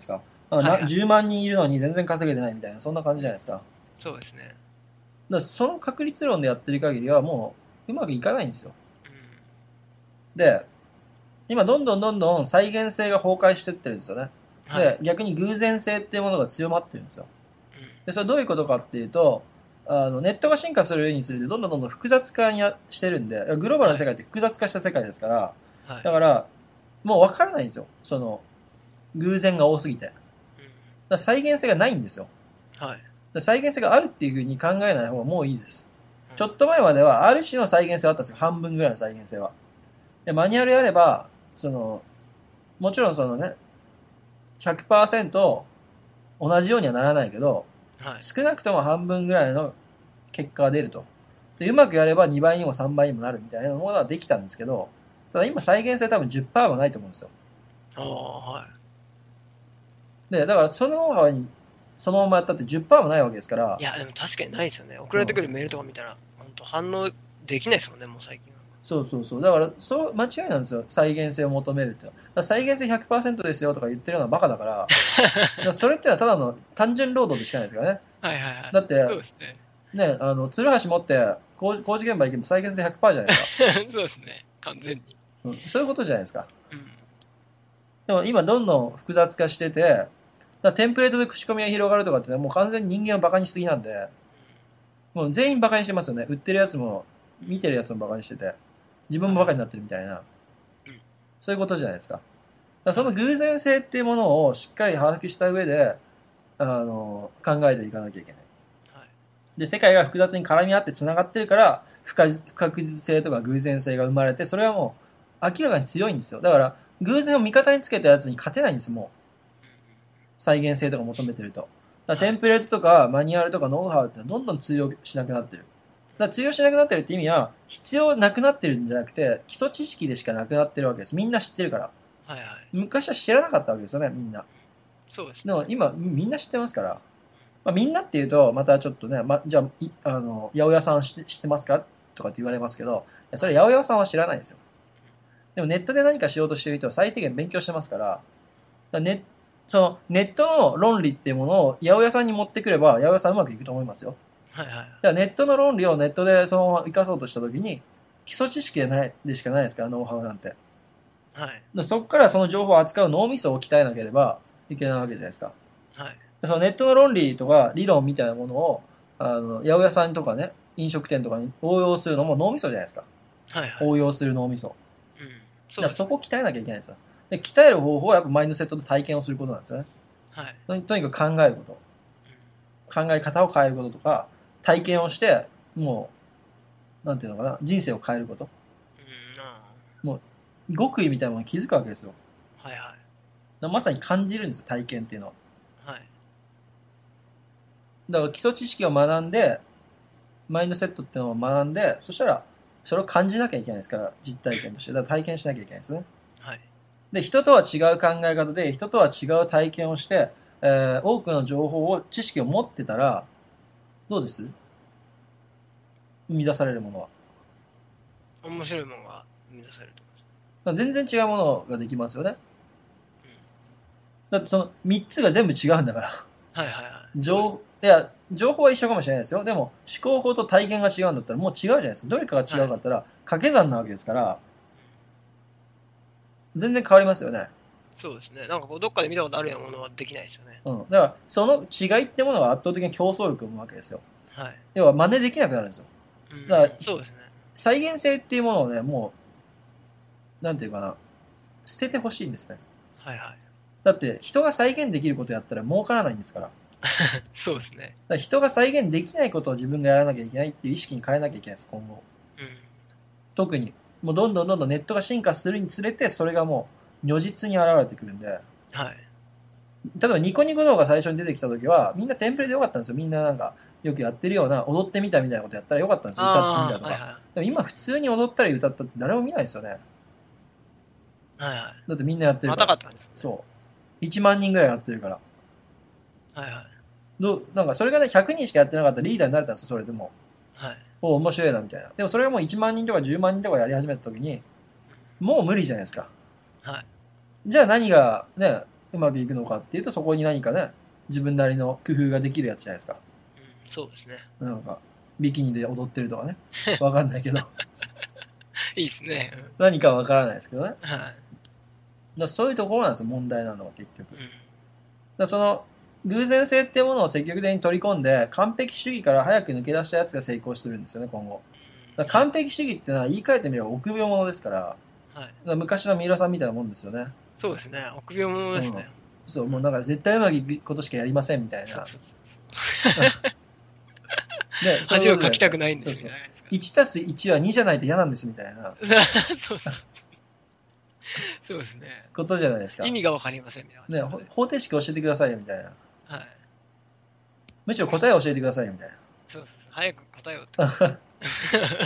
あはいはいなじゅうまん人いるのに全然稼げてないみたいな、そんな感じじゃないですか。だかそうですね。 らその確率論でやってる限りはもううまくいかないんですよ。で、今どんどんどんどん再現性が崩壊してってるんですよね。 うん。はい。 で、逆に偶然性っていうものが強まってるんですよ。で、それどういうことかっていうと、あのネットが進化するにつれてどんどんどんどん複雑化にやしてるんで、グローバルな世界って複雑化した世界ですから、 うん。はい。 だからもう分からないんですよ。その偶然が多すぎて。だから再現性がないんですよ。 うん。はい。 だから再現性があるっていうふうに考えない方がもういいです。 うんちょっと前まではある種の再現性はあったんですよ。半分ぐらいの再現性は。でマニュアルやれば、その、もちろんそのね、ひゃくパーセント同じようにはならないけど、 はい。 少なくとも半分ぐらいの結果が出ると。で、うまくやればにばいにもさんばいにもなるみたいなものはできたんですけど、ただ今再現性多分じゅっパーセントもないと思うんですよ。 ああ、はい。 で、だからそのノウハウにそのままやったってじゅっパーセントもないわけですから、 いや、でも確かにないですよね。送られてくるメールとか見たら、本当反応できないですもんね、もう最近は。 そうそうそう。だから、そう、間違いなんですよ。再現性を求めるっていうのは。だから再現性ひゃくパーセントですよとか言ってるようなバカだから、だからそれってのはただの単純労働でしかないですからね。 はいはいはい。 だって、 そうですね。 ね、あの、ツルハシ持って工工事現場行けば再現性ひゃくパーセントじゃないですか。 そうですね。完全に。 うん、そういうことじゃないですか。 うん。 でも今どんどん複雑化してて、だからテンプレートで口コミが広がるとかって、ね、もう完全に人間をバカにしすぎなんで、もう全員バカにしてますよね。売ってるやつも、見てるやつもバカにしてて、自分もバカになってるみたいな、 うんそういうことじゃないですか。だからその偶然性っていうものをしっかり把握した上で、あの、考えていかなきゃいけない。 はい。 で、世界が複雑に絡み合って繋がってるから、不確不確実性とか偶然性が生まれて、それはもう明らかに強いんですよ。だから、偶然を味方につけたやつに勝てないんですよ、もう。再現性とか求めてると。だからテンプレートとかマニュアルとかノウハウってどんどん通用しなくなってる。だから通用しなくなってるって意味は、必要なくなってるんじゃなくて、基礎知識でしかなくなってるわけです。みんな知ってるから。 はいはい。 昔は知らなかったわけですよね、みんな。 そうですね。 でも今、みんな知ってますから。まあ、みんなっていうと、またちょっとね、ま、じゃあ、いあの、八百屋さん知って知ってますかとかって言われますけど、いやそれ八百屋さんは知らないですよ。でもネットで何かしようとしてる人は最低限勉強してますから、だからネそのネットの論理っていうものを八百屋さんに持ってくれば、八百屋さんうまくいくと思いますよ。 はいはい。 だからネットの論理をネットでそのまま活かそうとしたときに、基礎知識でないでしかないですから、ノウハウなんて。 はい。 でそこからその情報を扱う脳みそを鍛えなければいけないわけじゃないですか。 はい。 そのネットの論理とか理論みたいなものを、あの、八百屋さんとかね、飲食店とかに応用するのも脳みそじゃないですか。 はいはい。 応用する脳みそ。 うん。 だそうです。 からそこを鍛えなきゃいけないんですよ。で、鍛える方法はやっぱマインドセットで体験をすることなんですよね。 はい。 とにとにかく考えること。考え方を変えることとか、体験をして、もう、なんていうのかな、人生を変えること。 うん。うん。あ極意みたいなものに気づくわけですよ。 あ。はいはい。 だからまさに感じるんですよ、体験っていうのは。 はい。 だから基礎知識を学んで、マインドセットっていうのを学んで、そしたら、それを感じなきゃいけないですから、実体験として。だから体験しなきゃいけないですね。 はい。 で、人とは違う考え方で、人とは違う体験をして、えー多くの情報を、知識を持ってたら、どうです生み出されるものは。 面白いものが生み出されると思います。 だから全然違うものができますよね。だってそのみっつが全部違うんだから。 はいはいはい。 情いや、情報は一緒かもしれないですよ。でも、思考法と体験が違うんだったらもう違うじゃないですか。どれかが違うかったら、掛け算なわけですから、全然変わりますよね。 そうですね。なんかこう、どっかで見たことあるようなものはできないですよね。 うん。だから、その違いってものが圧倒的に競争力を生むわけですよ。 はい。 要は真似できなくなるんですよ。 うんだからそうですね。 再現性っていうものをね、もう、なんていうかな、捨ててほしいんですね。 はいはい。 だって、人が再現できることやったら儲からないんですから。だかそうですね。 ら人が再現できないことを自分がやらなきゃいけないっていう意識に変えなきゃいけないです、今後。 うん。 特に。もうどんどんどんどんネットが進化するにつれて、それがもう、如実に現れてくるんで。 はい。 例えばニコニコ動画最初に出てきた時は、みんなテンプレでよかったんですよ。みんななんか、よくやってるような、踊ってみたみたいなことやったらよかったんですよ。歌ってみたとか。 はいはでも今普通に踊ったり歌ったって誰も見ないですよね。 い。はいはい。 だってみんなやってるまから。 たかったんですよね。 そう。いちまん人ぐらいやってるから。 はいはい。 どうなんかそれがね、ひゃくにんしかやってなかったらリーダーになれたんですよ、それでも。 はい。 お面白いなみたいな。でもそれがもういちまん人とかじゅうまん人とかやり始めた時に、もう無理じゃないですか。 はい。 じゃあ何がね、 うまくいくのかっていうと、そこに何かね、自分なりの工夫ができるやつじゃないですか。 うん、そうですね。 なんか、ビキニで踊ってるとかね。わかんないけど。 いいですね。 何かわからないですけどね。 うん、はい。 だからそういうところなんですよ、問題なのは結局。だかうん。 らその、偶然性っていうものを積極的に取り込んで、完璧主義から早く抜け出したやつが成功するんですよね、今後。だから完璧主義っていうのは言い換えてみれば臆病者ですから、 はい。 だから昔の三浦さんみたいなもんですよね。 そうですね。臆病者ですね。 そう、もうなんか絶対うまくいくことしかやりませんみたいな。 そうそうそうで、 そう。恥をかきたくないんですよ。 そうそう。いちたすいちはにじゃないと嫌なんですみたいなそうそう。そうですね。 ことじゃないですか。 意味がわかりませんみたいな。 ね、ほ方程式教えてくださいよみたいな。 はい。 むしろ答えを教えてくださいよみたいな。 そうそうそう。早く答えをって。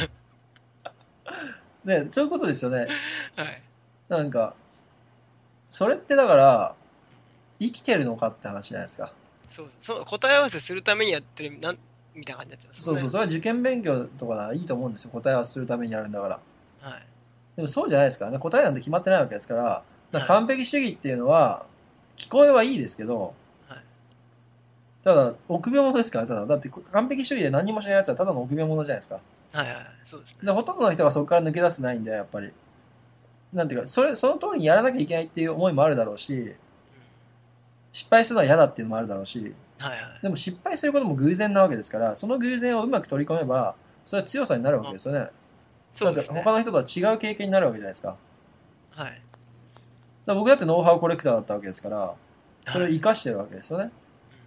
ね、そういうことですよね。 はい。 なんか、それってだから、生きてるのかって話じゃないですか。 そうそう。その答え合わせするためにやってる、なんみたいな感じになっちゃうんですよね。 そうそう、それは受験勉強とかならいいと思うんですよ。答え合わせするためにやるんだから。 はい。 でもそうじゃないですからね。答えなんて決まってないわけですから、だからはい完璧主義っていうのは、聞こえはいいですけど、 はい。 ただ、臆病者ですから、ただ、だって完璧主義で何もしない奴はただの臆病者じゃないですか。 はいはいはい。そうですね。 で、ほとんどの人がそこから抜け出せないんで、やっぱり。なんていうか、それ、その通りにやらなきゃいけないっていう思いもあるだろうし、失敗するのは嫌だっていうのもあるだろうし、 はいはい。 でも失敗することも偶然なわけですから、その偶然をうまく取り込めば、それは強さになるわけですよね。 そうですね。 だって他の人とは違う経験になるわけじゃないですか。だかはい。 ら僕だってノウハウコレクターだったわけですから、それをはい。 活かしてるわけですよね。